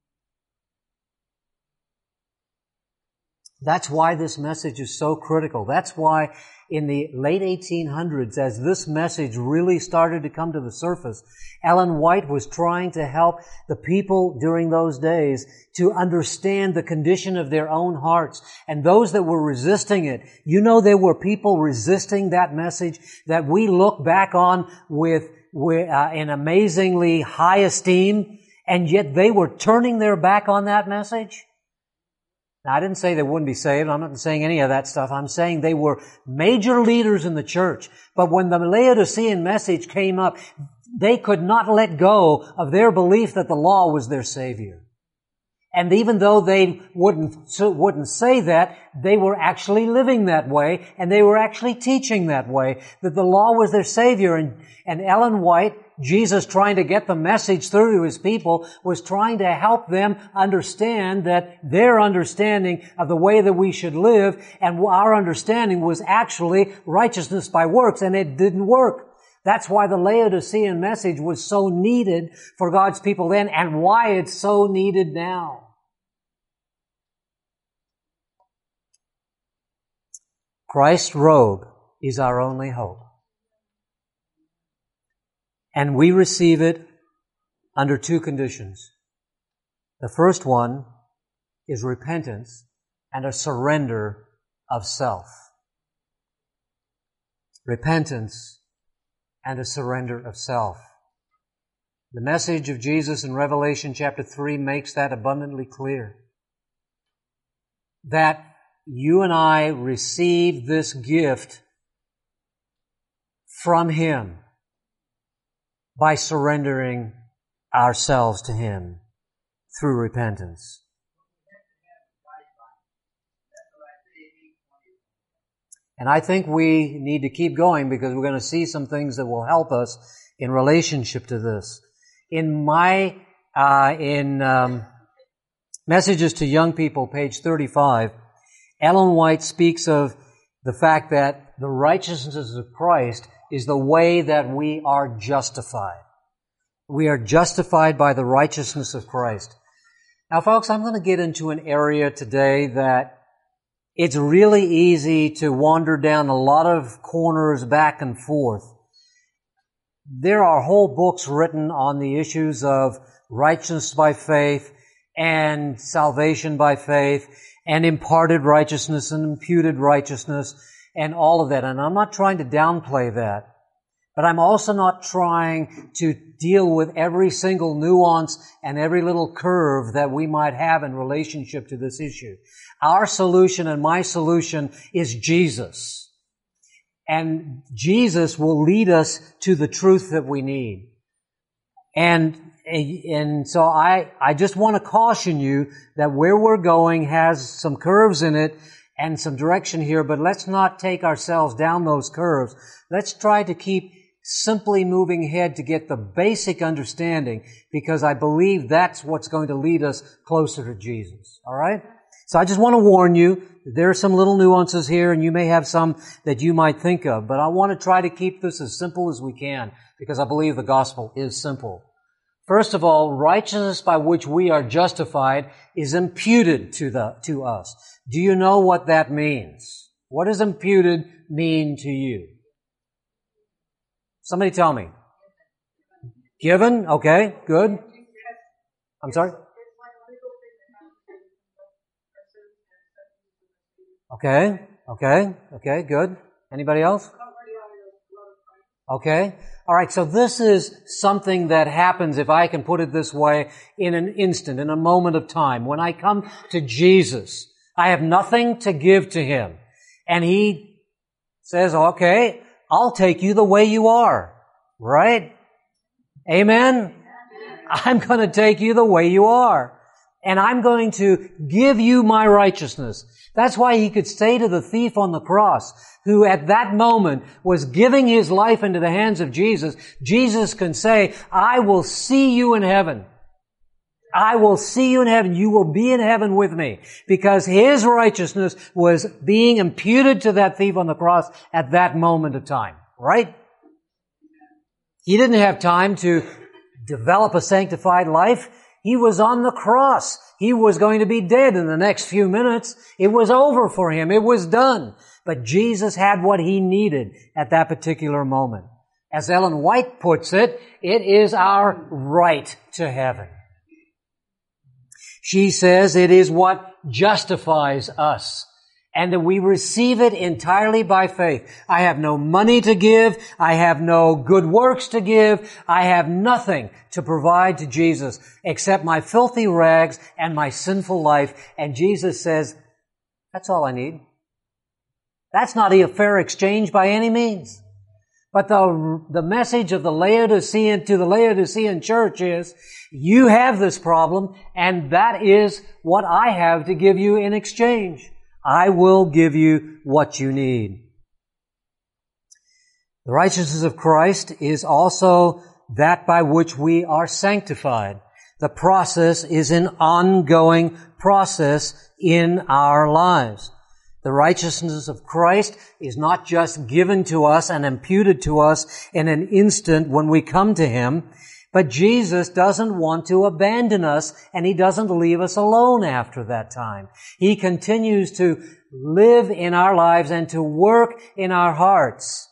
That's why this message is so critical. That's why in the late 1800s, as this message really started to come to the surface, Ellen White was trying to help the people during those days to understand the condition of their own hearts. And those that were resisting it, you know, there were people resisting that message that we look back on with in amazingly high esteem, and yet they were turning their back on that message. Now, I didn't say they wouldn't be saved. I'm not saying any of that stuff. I'm saying they were major leaders in the church. But when the Laodicean message came up, they could not let go of their belief that the law was their Savior. And even though they wouldn't say that, they were actually living that way, and they were actually teaching that way, that the law was their Savior. And Ellen White, Jesus trying to get the message through to His people, was trying to help them understand that their understanding of the way that we should live and our understanding was actually righteousness by works, and it didn't work. That's why the Laodicean message was so needed for God's people then, and why it's so needed now. Christ's robe is our only hope. And we receive it under two conditions. The first one is repentance and a surrender of self. Repentance and a surrender of self. The message of Jesus in Revelation chapter 3 makes that abundantly clear. That you and I receive this gift from Him by surrendering ourselves to Him through repentance. And I think we need to keep going because we're going to see some things that will help us in relationship to this. In Messages to Young People, page 35, Ellen White speaks of the fact that the righteousness of Christ is the way that we are justified. We are justified by the righteousness of Christ. Now, folks, I'm going to get into an area today that it's really easy to wander down a lot of corners back and forth. There are whole books written on the issues of righteousness by faith and salvation by faith and imparted righteousness and imputed righteousness and all of that. And I'm not trying to downplay that. But I'm also not trying to deal with every single nuance and every little curve that we might have in relationship to this issue. Our solution and my solution is Jesus. And Jesus will lead us to the truth that we need. And so I just want to caution you that where we're going has some curves in it and some direction here, but let's not take ourselves down those curves. Let's try to keep simply moving ahead to get the basic understanding, because I believe that's what's going to lead us closer to Jesus. All right? So I just want to warn you, there are some little nuances here, and you may have some that you might think of, but I want to try to keep this as simple as we can, because I believe the gospel is simple. First of all, righteousness by which we are justified is imputed to us. Do you know what that means? What does imputed mean to you? Somebody tell me. Given? Okay, good. I'm sorry? Okay, good. Anybody else? Okay. All right, so this is something that happens, if I can put it this way, in an instant, in a moment of time. When I come to Jesus, I have nothing to give to Him. And He says, okay, I'll take you the way you are. Right? Amen? I'm going to take you the way you are. And I'm going to give you my righteousness. That's why he could say to the thief on the cross, who at that moment was giving his life into the hands of Jesus, Jesus can say, I will see you in heaven. I will see you in heaven. You will be in heaven with me. Because his righteousness was being imputed to that thief on the cross at that moment of time. Right? He didn't have time to develop a sanctified life. He was on the cross. He was going to be dead in the next few minutes. It was over for him. It was done. But Jesus had what he needed at that particular moment. As Ellen White puts it, it is our right to heaven. She says it is what justifies us, and that we receive it entirely by faith. I have no money to give. I have no good works to give. I have nothing to provide to Jesus except my filthy rags and my sinful life. And Jesus says, that's all I need. That's not a fair exchange by any means. But the message of the Laodicean to the Laodicean church is, you have this problem, and that is what I have to give you in exchange. I will give you what you need. The righteousness of Christ is also that by which we are sanctified. The process is an ongoing process in our lives. The righteousness of Christ is not just given to us and imputed to us in an instant when we come to Him, but Jesus doesn't want to abandon us, and He doesn't leave us alone after that time. He continues to live in our lives and to work in our hearts.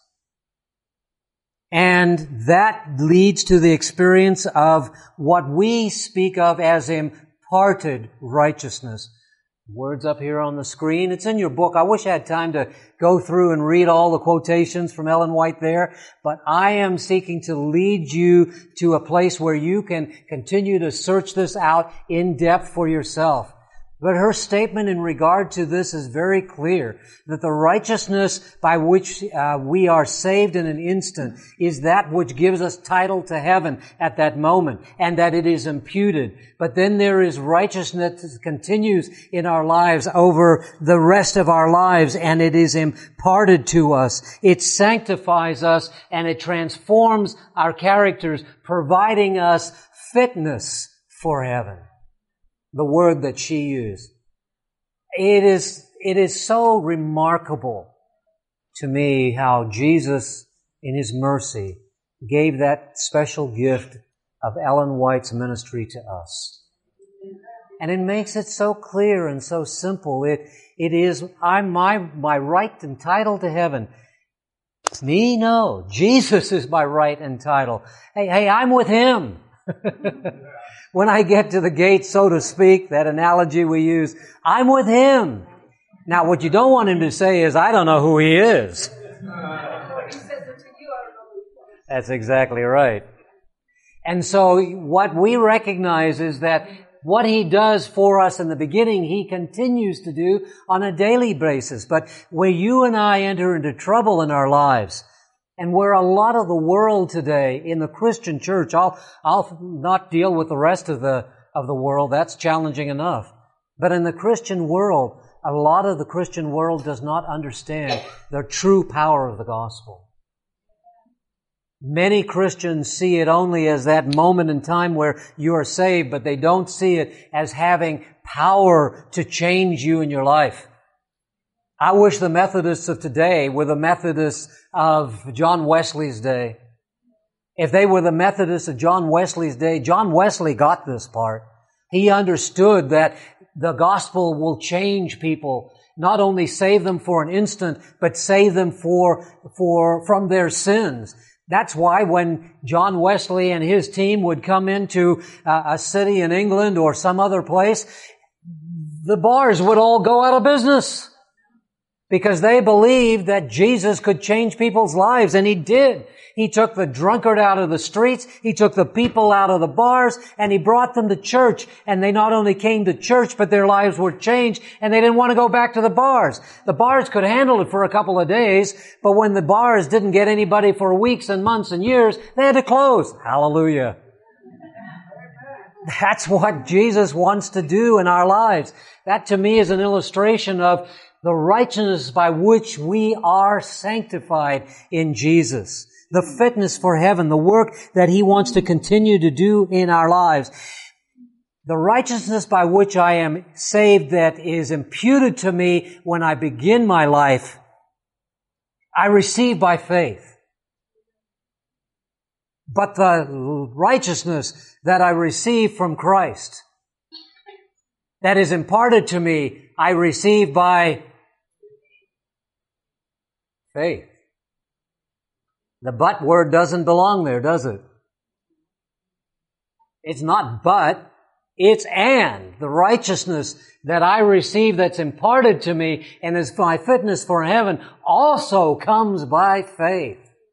And that leads to the experience of what we speak of as imparted righteousness. Words up here on the screen. It's in your book. I wish I had time to go through and read all the quotations from Ellen White there, but I am seeking to lead you to a place where you can continue to search this out in depth for yourself. But her statement in regard to this is very clear, that the righteousness by which we are saved in an instant is that which gives us title to heaven at that moment, and that it is imputed. But then there is righteousness that continues in our lives over the rest of our lives, and it is imparted to us. It sanctifies us, and it transforms our characters, providing us fitness for heaven. The word that she used. It is so remarkable to me how Jesus, in His mercy, gave that special gift of Ellen White's ministry to us. And it makes it so clear and so simple. It is, I'm my right and title to heaven. Me? No. Jesus is my right and title. Hey, I'm with Him. When I get to the gate, so to speak, that analogy we use, I'm with Him. Now, what you don't want Him to say is, I don't know who He is. That's exactly right. And so what we recognize is that what He does for us in the beginning, He continues to do on a daily basis. But where you and I enter into trouble in our lives, and where a lot of the world today in the Christian church, I'll not deal with the rest of the world. That's challenging enough. But in the Christian world, a lot of the Christian world does not understand the true power of the gospel. Many Christians see it only as that moment in time where you are saved, but they don't see it as having power to change you in your life. I wish the Methodists of today were the Methodists of John Wesley's day. If they were the Methodists of John Wesley's day, John Wesley got this part. He understood that the gospel will change people, not only save them for an instant, but save them from their sins. That's why when John Wesley and his team would come into a city in England or some other place, the bars would all go out of business. Because they believed that Jesus could change people's lives, and He did. He took the drunkard out of the streets, He took the people out of the bars, and He brought them to church. And they not only came to church, but their lives were changed, and they didn't want to go back to the bars. The bars could handle it for a couple of days, but when the bars didn't get anybody for weeks and months and years, they had to close. Hallelujah. That's what Jesus wants to do in our lives. That to me is an illustration of the righteousness by which we are sanctified in Jesus. The fitness for heaven, the work that He wants to continue to do in our lives. The righteousness by which I am saved that is imputed to me when I begin my life, I receive by faith. But the righteousness that I receive from Christ, that is imparted to me, I receive by faith. The but word doesn't belong there, does it? It's not but, it's and. The righteousness that I receive that's imparted to me and is my fitness for heaven also comes by faith.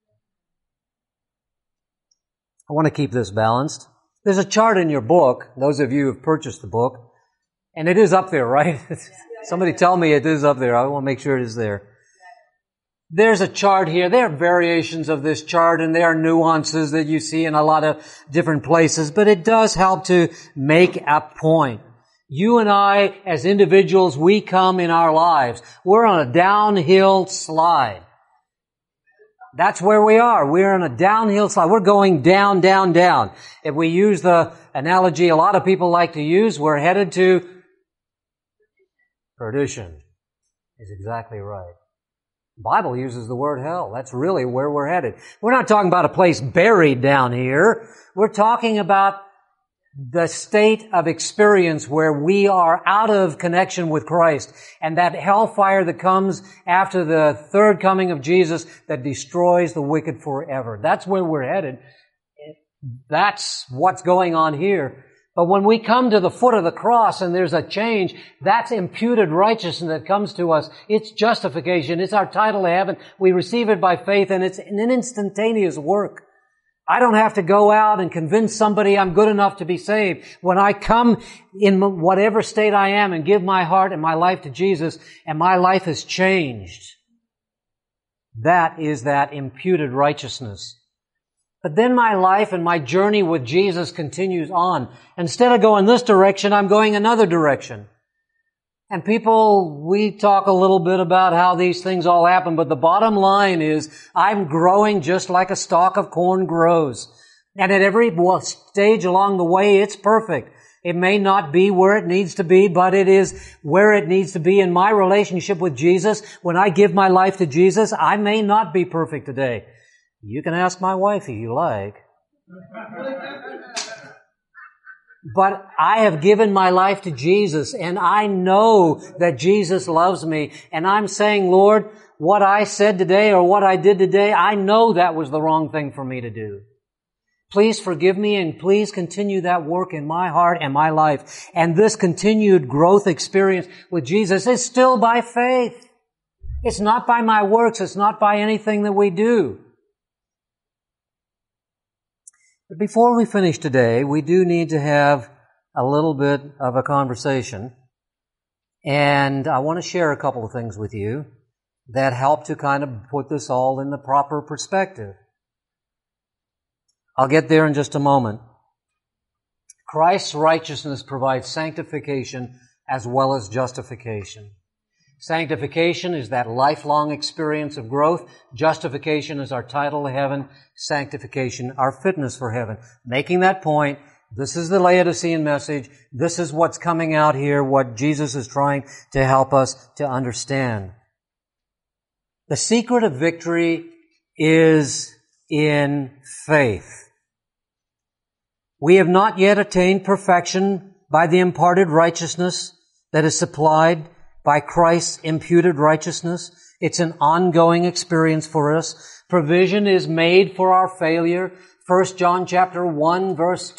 I want to keep this balanced. There's a chart in your book, those of you who have purchased the book, and it is up there, right? Somebody tell me it is up there. I want to make sure it is there. There's a chart here. There are variations of this chart, and there are nuances that you see in a lot of different places, but it does help to make a point. You and I, as individuals, we come in our lives. We're on a downhill slide. That's where we are. We're on a downhill slide. We're going down, down, down. If we use the analogy a lot of people like to use, we're headed to perdition. Is exactly right. The Bible uses the word hell. That's really where we're headed. We're not talking about a place buried down here. We're talking about the state of experience where we are out of connection with Christ, and that hellfire that comes after the third coming of Jesus that destroys the wicked forever. That's where we're headed. That's what's going on here. But when we come to the foot of the cross and there's a change, that's imputed righteousness that comes to us. It's justification. It's our title to heaven. We receive it by faith, and it's an instantaneous work. I don't have to go out and convince somebody I'm good enough to be saved. When I come in whatever state I am and give my heart and my life to Jesus, and my life is changed, that is that imputed righteousness. But then my life and my journey with Jesus continues on. Instead of going this direction, I'm going another direction. And people, we talk a little bit about how these things all happen, but the bottom line is I'm growing just like a stalk of corn grows. And at every stage along the way, it's perfect. It may not be where it needs to be, but it is where it needs to be in my relationship with Jesus. When I give my life to Jesus, I may not be perfect today. You can ask my wife if you like. But I have given my life to Jesus, and I know that Jesus loves me. And I'm saying, Lord, what I said today or what I did today, I know that was the wrong thing for me to do. Please forgive me, and please continue that work in my heart and my life. And this continued growth experience with Jesus is still by faith. It's not by my works. It's not by anything that we do. But before we finish today, we do need to have a little bit of a conversation. And I want to share a couple of things with you that help to kind of put this all in the proper perspective. I'll get there in just a moment. Christ's righteousness provides sanctification as well as justification. Sanctification is that lifelong experience of growth. Justification is our title to heaven. Sanctification, our fitness for heaven. Making that point, this is the Laodicean message. This is what's coming out here, what Jesus is trying to help us to understand. The secret of victory is in faith. We have not yet attained perfection by the imparted righteousness that is supplied by Christ's imputed righteousness. It's an ongoing experience for us. Provision is made for our failure. 1 John chapter 2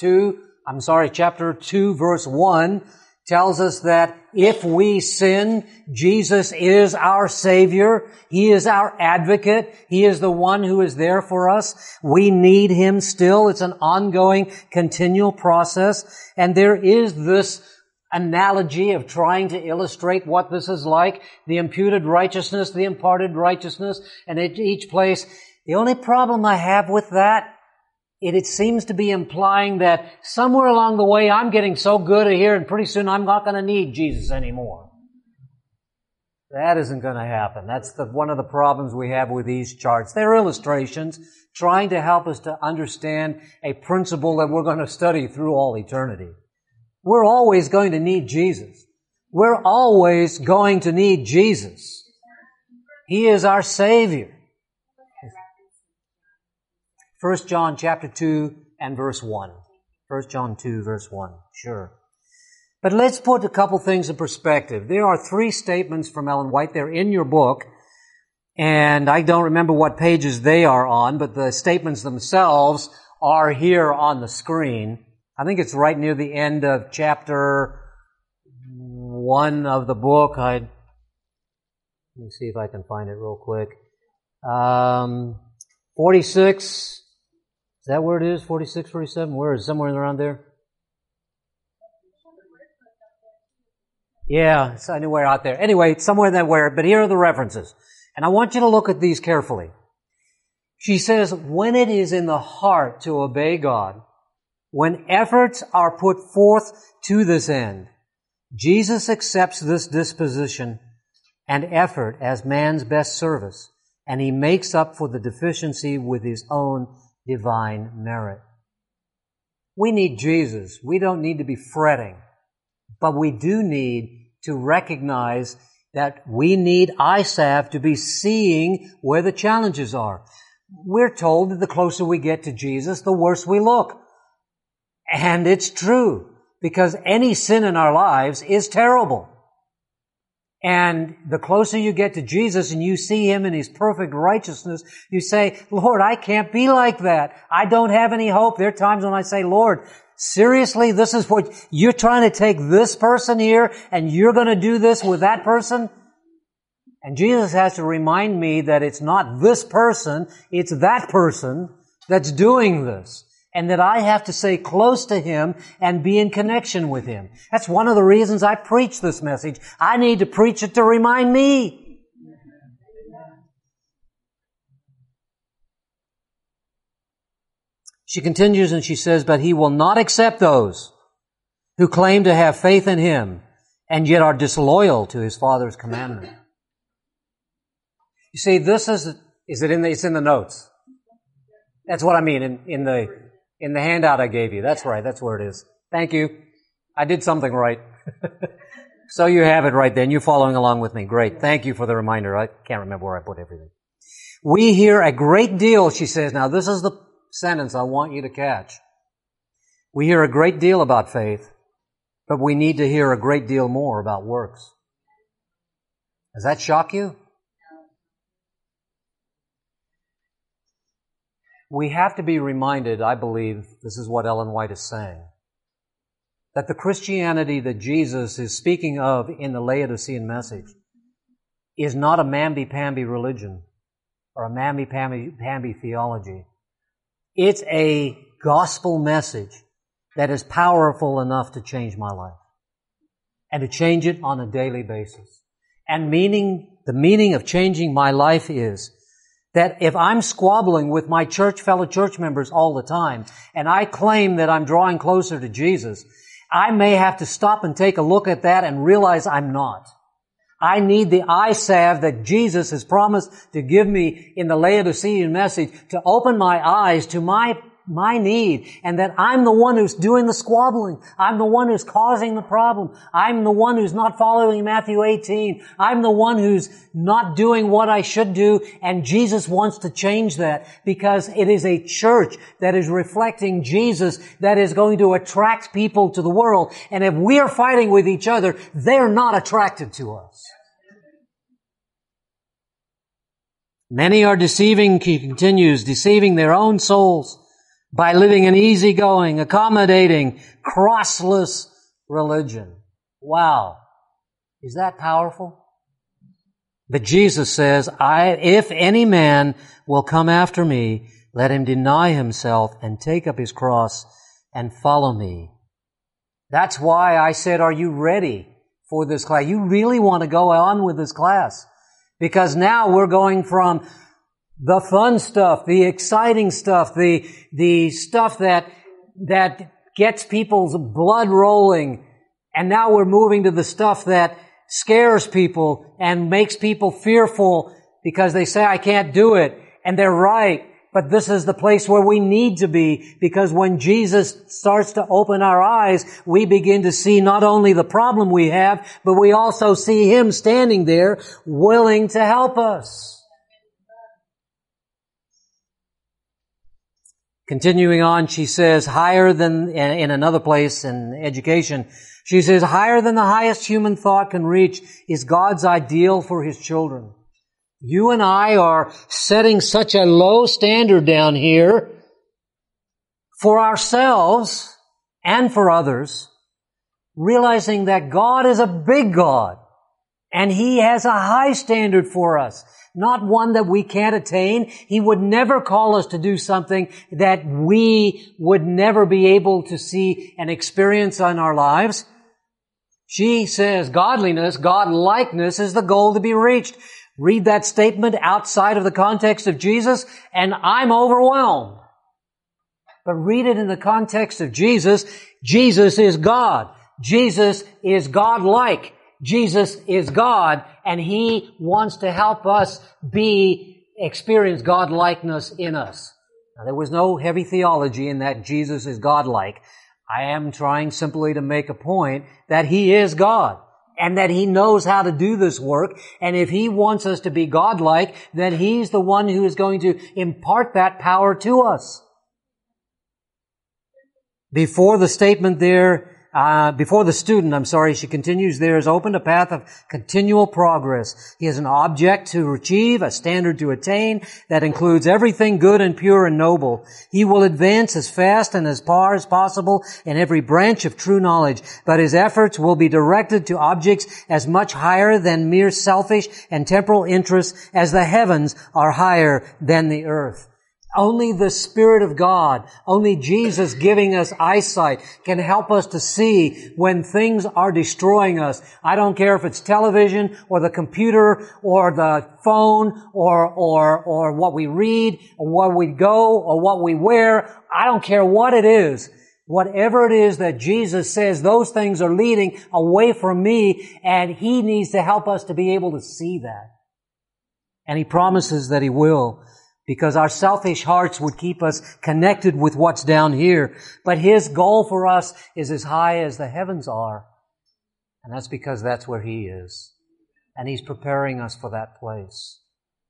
verse 1 tells us that if we sin, Jesus is our Savior. He is our advocate. He is the one who is there for us. We need Him still. It's an ongoing, continual process. And there is this analogy of trying to illustrate what this is like, the imputed righteousness, the imparted righteousness, and at each place. The only problem I have with that it seems to be implying that somewhere along the way I'm getting so good at here and pretty soon I'm not going to need Jesus anymore. That isn't going to happen. That's one of the problems we have with these charts. They're illustrations trying to help us to understand a principle that we're going to study through all eternity. We're always going to need Jesus. We're always going to need Jesus. He is our Savior. 1 John chapter 2 and verse 1. 1 John 2 verse 1. Sure. But let's put a couple things in perspective. There are 3 statements from Ellen White. They're in your book. And I don't remember what pages they are on, but the statements themselves are here on the screen. I think it's right near the end of chapter 1 of the book. Let me see if I can find it real quick. 46. Is that where it is? 46, 47? Where is it? Somewhere around there? Yeah, it's anywhere out there. Anyway, somewhere that where, but here are the references. And I want you to look at these carefully. She says, when it is in the heart to obey God, when efforts are put forth to this end, Jesus accepts this disposition and effort as man's best service, and He makes up for the deficiency with His own divine merit. We need Jesus. We don't need to be fretting. But we do need to recognize that we need ISAV to be seeing where the challenges are. We're told that the closer we get to Jesus, the worse we look. And it's true, because any sin in our lives is terrible. And the closer you get to Jesus and you see Him in His perfect righteousness, you say, Lord, I can't be like that. I don't have any hope. There are times when I say, Lord, seriously, this is what you're trying to take this person here and you're going to do this with that person? And Jesus has to remind me that it's not this person, it's that person that's doing this. And that I have to stay close to Him and be in connection with Him. That's one of the reasons I preach this message. I need to preach it to remind me. She continues and she says, but He will not accept those who claim to have faith in Him and yet are disloyal to His Father's commandment. You see, this it's in the notes. That's what I mean in the handout I gave you. That's right. That's where it is. Thank you. I did something right. So you have it right there, and you're following along with me. Great. Thank you for the reminder. I can't remember where I put everything. We hear a great deal, she says. Now, this is the sentence I want you to catch. We hear a great deal about faith, but we need to hear a great deal more about works. Does that shock you? We have to be reminded, I believe, this is what Ellen White is saying, that the Christianity that Jesus is speaking of in the Laodicean message is not a mamby-pamby religion or a mamby-pamby theology. It's a gospel message that is powerful enough to change my life and to change it on a daily basis. And the meaning of changing my life is that if I'm squabbling with my fellow church members all the time, and I claim that I'm drawing closer to Jesus, I may have to stop and take a look at that and realize I'm not. I need the eye salve that Jesus has promised to give me in the Laodicean message to open my eyes to my need, and that I'm the one who's doing the squabbling. I'm the one who's causing the problem. I'm the one who's not following Matthew 18. I'm the one who's not doing what I should do, and Jesus wants to change that, because it is a church that is reflecting Jesus that is going to attract people to the world. And if we're fighting with each other, they're not attracted to us. Many are deceiving, he continues, deceiving their own souls by living an easygoing, accommodating, crossless religion. Wow. Is that powerful? But Jesus says, if any man will come after me, let him deny himself and take up his cross and follow me. That's why I said, are you ready for this class? You really want to go on with this class. Because now we're going from The fun stuff, the exciting stuff, the stuff that gets people's blood rolling. And now we're moving to the stuff that scares people and makes people fearful because they say, I can't do it. And they're right. But this is the place where we need to be, because when Jesus starts to open our eyes, we begin to see not only the problem we have, but we also see Him standing there willing to help us. Continuing on, she says, higher than, in another place in education, she says, higher than the highest human thought can reach is God's ideal for His children. You and I are setting such a low standard down here for ourselves and for others, realizing that God is a big God and He has a high standard for us, not one that we can't attain. He would never call us to do something that we would never be able to see and experience in our lives. She says godliness, God-likeness is the goal to be reached. Read that statement outside of the context of Jesus, and I'm overwhelmed. But read it in the context of Jesus. Jesus is God. Jesus is God-like. Jesus is God, and He wants to help us experience God-likeness in us. Now, there was no heavy theology in that Jesus is God-like. I am trying simply to make a point that He is God, and that He knows how to do this work. And if He wants us to be God-like, then He's the one who is going to impart that power to us. Before the student, she continues, there is opened a path of continual progress. He has an object to achieve, a standard to attain that includes everything good and pure and noble. He will advance as fast and as far as possible in every branch of true knowledge, but his efforts will be directed to objects as much higher than mere selfish and temporal interests as the heavens are higher than the earth. Only the Spirit of God, only Jesus giving us eyesight can help us to see when things are destroying us. I don't care if it's television or the computer or the phone or what we read or where we go or what we wear. I don't care what it is. Whatever it is that Jesus says, those things are leading away from me, and He needs to help us to be able to see that. And He promises that He will, because our selfish hearts would keep us connected with what's down here. But His goal for us is as high as the heavens are. And that's because that's where He is. And He's preparing us for that place.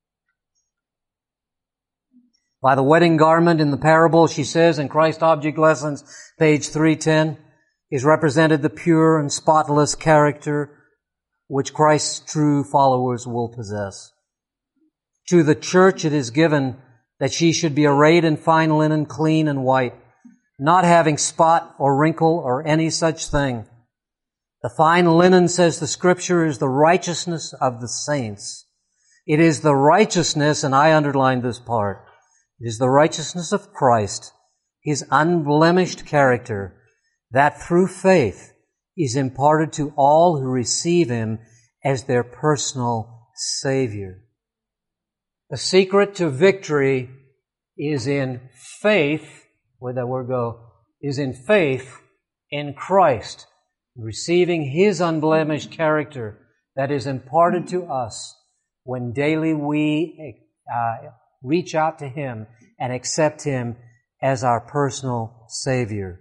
By the wedding garment in the parable, she says in Christ Object Lessons, page 310, is represented the pure and spotless character which Christ's true followers will possess. To the church it is given that she should be arrayed in fine linen, clean and white, not having spot or wrinkle or any such thing. The fine linen, says the Scripture, is the righteousness of the saints. It is the righteousness, and I underline this part, it is the righteousness of Christ, His unblemished character, that through faith is imparted to all who receive Him as their personal Savior. The secret to victory is in faith, where'd that word go? Is in faith in Christ, receiving His unblemished character that is imparted to us when daily we reach out to Him and accept Him as our personal Savior.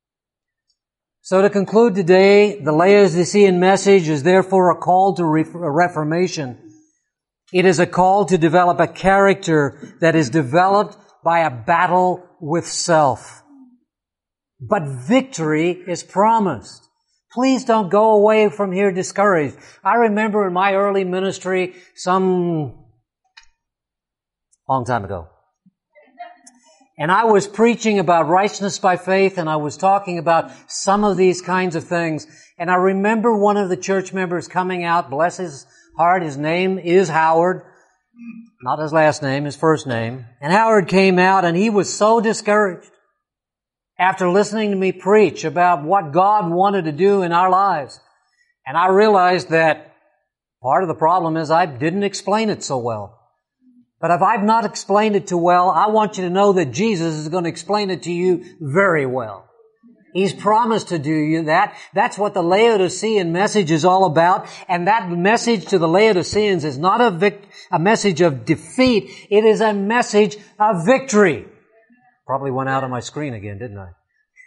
So to conclude today, the Laodicean message is therefore a call to reformation. It is a call to develop a character that is developed by a battle with self. But victory is promised. Please don't go away from here discouraged. I remember in my early ministry, some long time ago, and I was preaching about righteousness by faith, and I was talking about some of these kinds of things. And I remember one of the church members coming out, bless his heart, his name is Howard. Not his last name, his first name. And Howard came out and he was so discouraged after listening to me preach about what God wanted to do in our lives. And I realized that part of the problem is I didn't explain it so well. But if I've not explained it too well, I want you to know that Jesus is going to explain it to you very well. He's promised to do you that. That's what the Laodicean message is all about. And that message to the Laodiceans is not a message of defeat. It is a message of victory. Probably went out on my screen again, didn't I?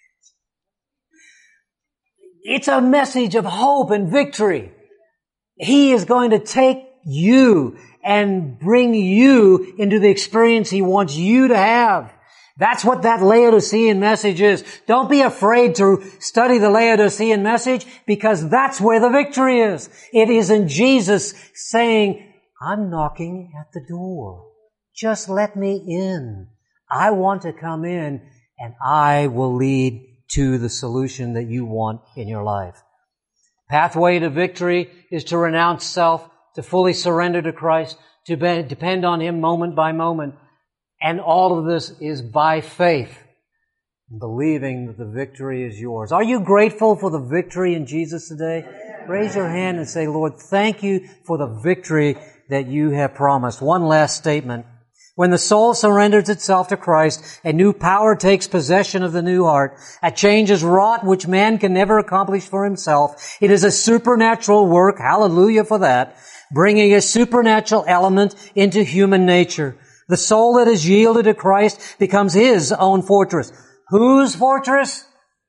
It's a message of hope and victory. He is going to take you and bring you into the experience He wants you to have. That's what that Laodicean message is. Don't be afraid to study the Laodicean message, because that's where the victory is. It is in Jesus saying, I'm knocking at the door. Just let me in. I want to come in, and I will lead to the solution that you want in your life. Pathway to victory is to renounce self, to fully surrender to Christ, to depend on Him moment by moment. And all of this is by faith, believing that the victory is yours. Are you grateful for the victory in Jesus today? Raise your hand and say, Lord, thank you for the victory that you have promised. One last statement. When the soul surrenders itself to Christ, a new power takes possession of the new heart. A change is wrought which man can never accomplish for himself. It is a supernatural work, hallelujah for that, bringing a supernatural element into human nature. The soul that is yielded to Christ becomes His own fortress. Whose fortress?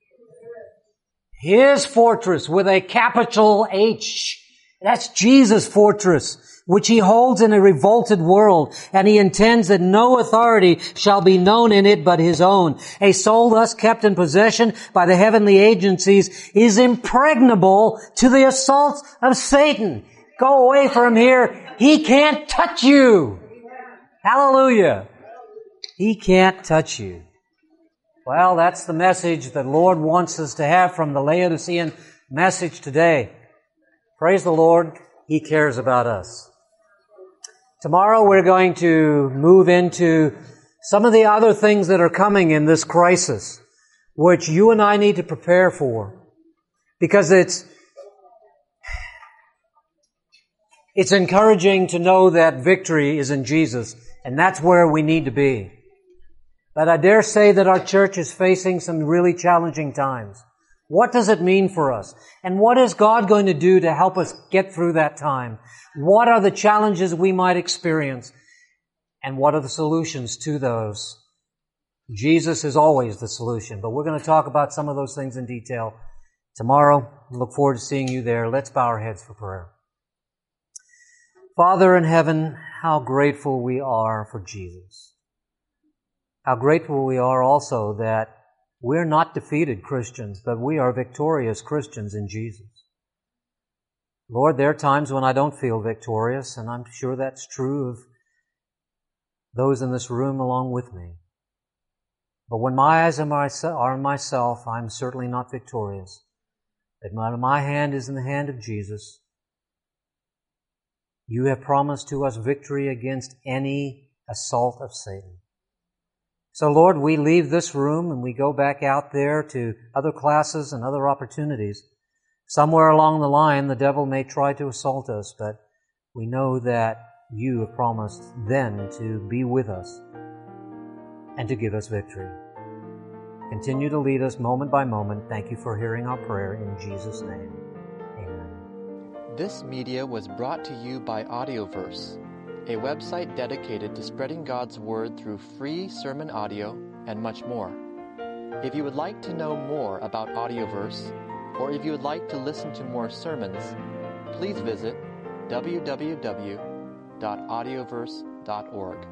His fortress with a capital H. That's Jesus' fortress, which He holds in a revolted world, and He intends that no authority shall be known in it but His own. A soul thus kept in possession by the heavenly agencies is impregnable to the assaults of Satan. Go away from here. He can't touch you. Hallelujah. He can't touch you. Well, that's the message that the Lord wants us to have from the Laodicean message today. Praise the Lord. He cares about us. Tomorrow we're going to move into some of the other things that are coming in this crisis, which you and I need to prepare for. Because it's encouraging to know that victory is in Jesus, and that's where we need to be. But I dare say that our church is facing some really challenging times. What does it mean for us? And what is God going to do to help us get through that time? What are the challenges we might experience? And what are the solutions to those? Jesus is always the solution, but we're going to talk about some of those things in detail tomorrow. Look forward to seeing you there. Let's bow our heads for prayer. Father in heaven, how grateful we are for Jesus. How grateful we are also that we're not defeated Christians, but we are victorious Christians in Jesus. Lord, there are times when I don't feel victorious, and I'm sure that's true of those in this room along with me. But when my eyes are on myself, I'm certainly not victorious. But my hand is in the hand of Jesus. You have promised to us victory against any assault of Satan. So, Lord, we leave this room and we go back out there to other classes and other opportunities. Somewhere along the line, the devil may try to assault us, but we know that you have promised then to be with us and to give us victory. Continue to lead us moment by moment. Thank you for hearing our prayer in Jesus' name. Amen. This media was brought to you by Audioverse, a website dedicated to spreading God's Word through free sermon audio and much more. If you would like to know more about Audioverse, or if you would like to listen to more sermons, please visit www.audioverse.org.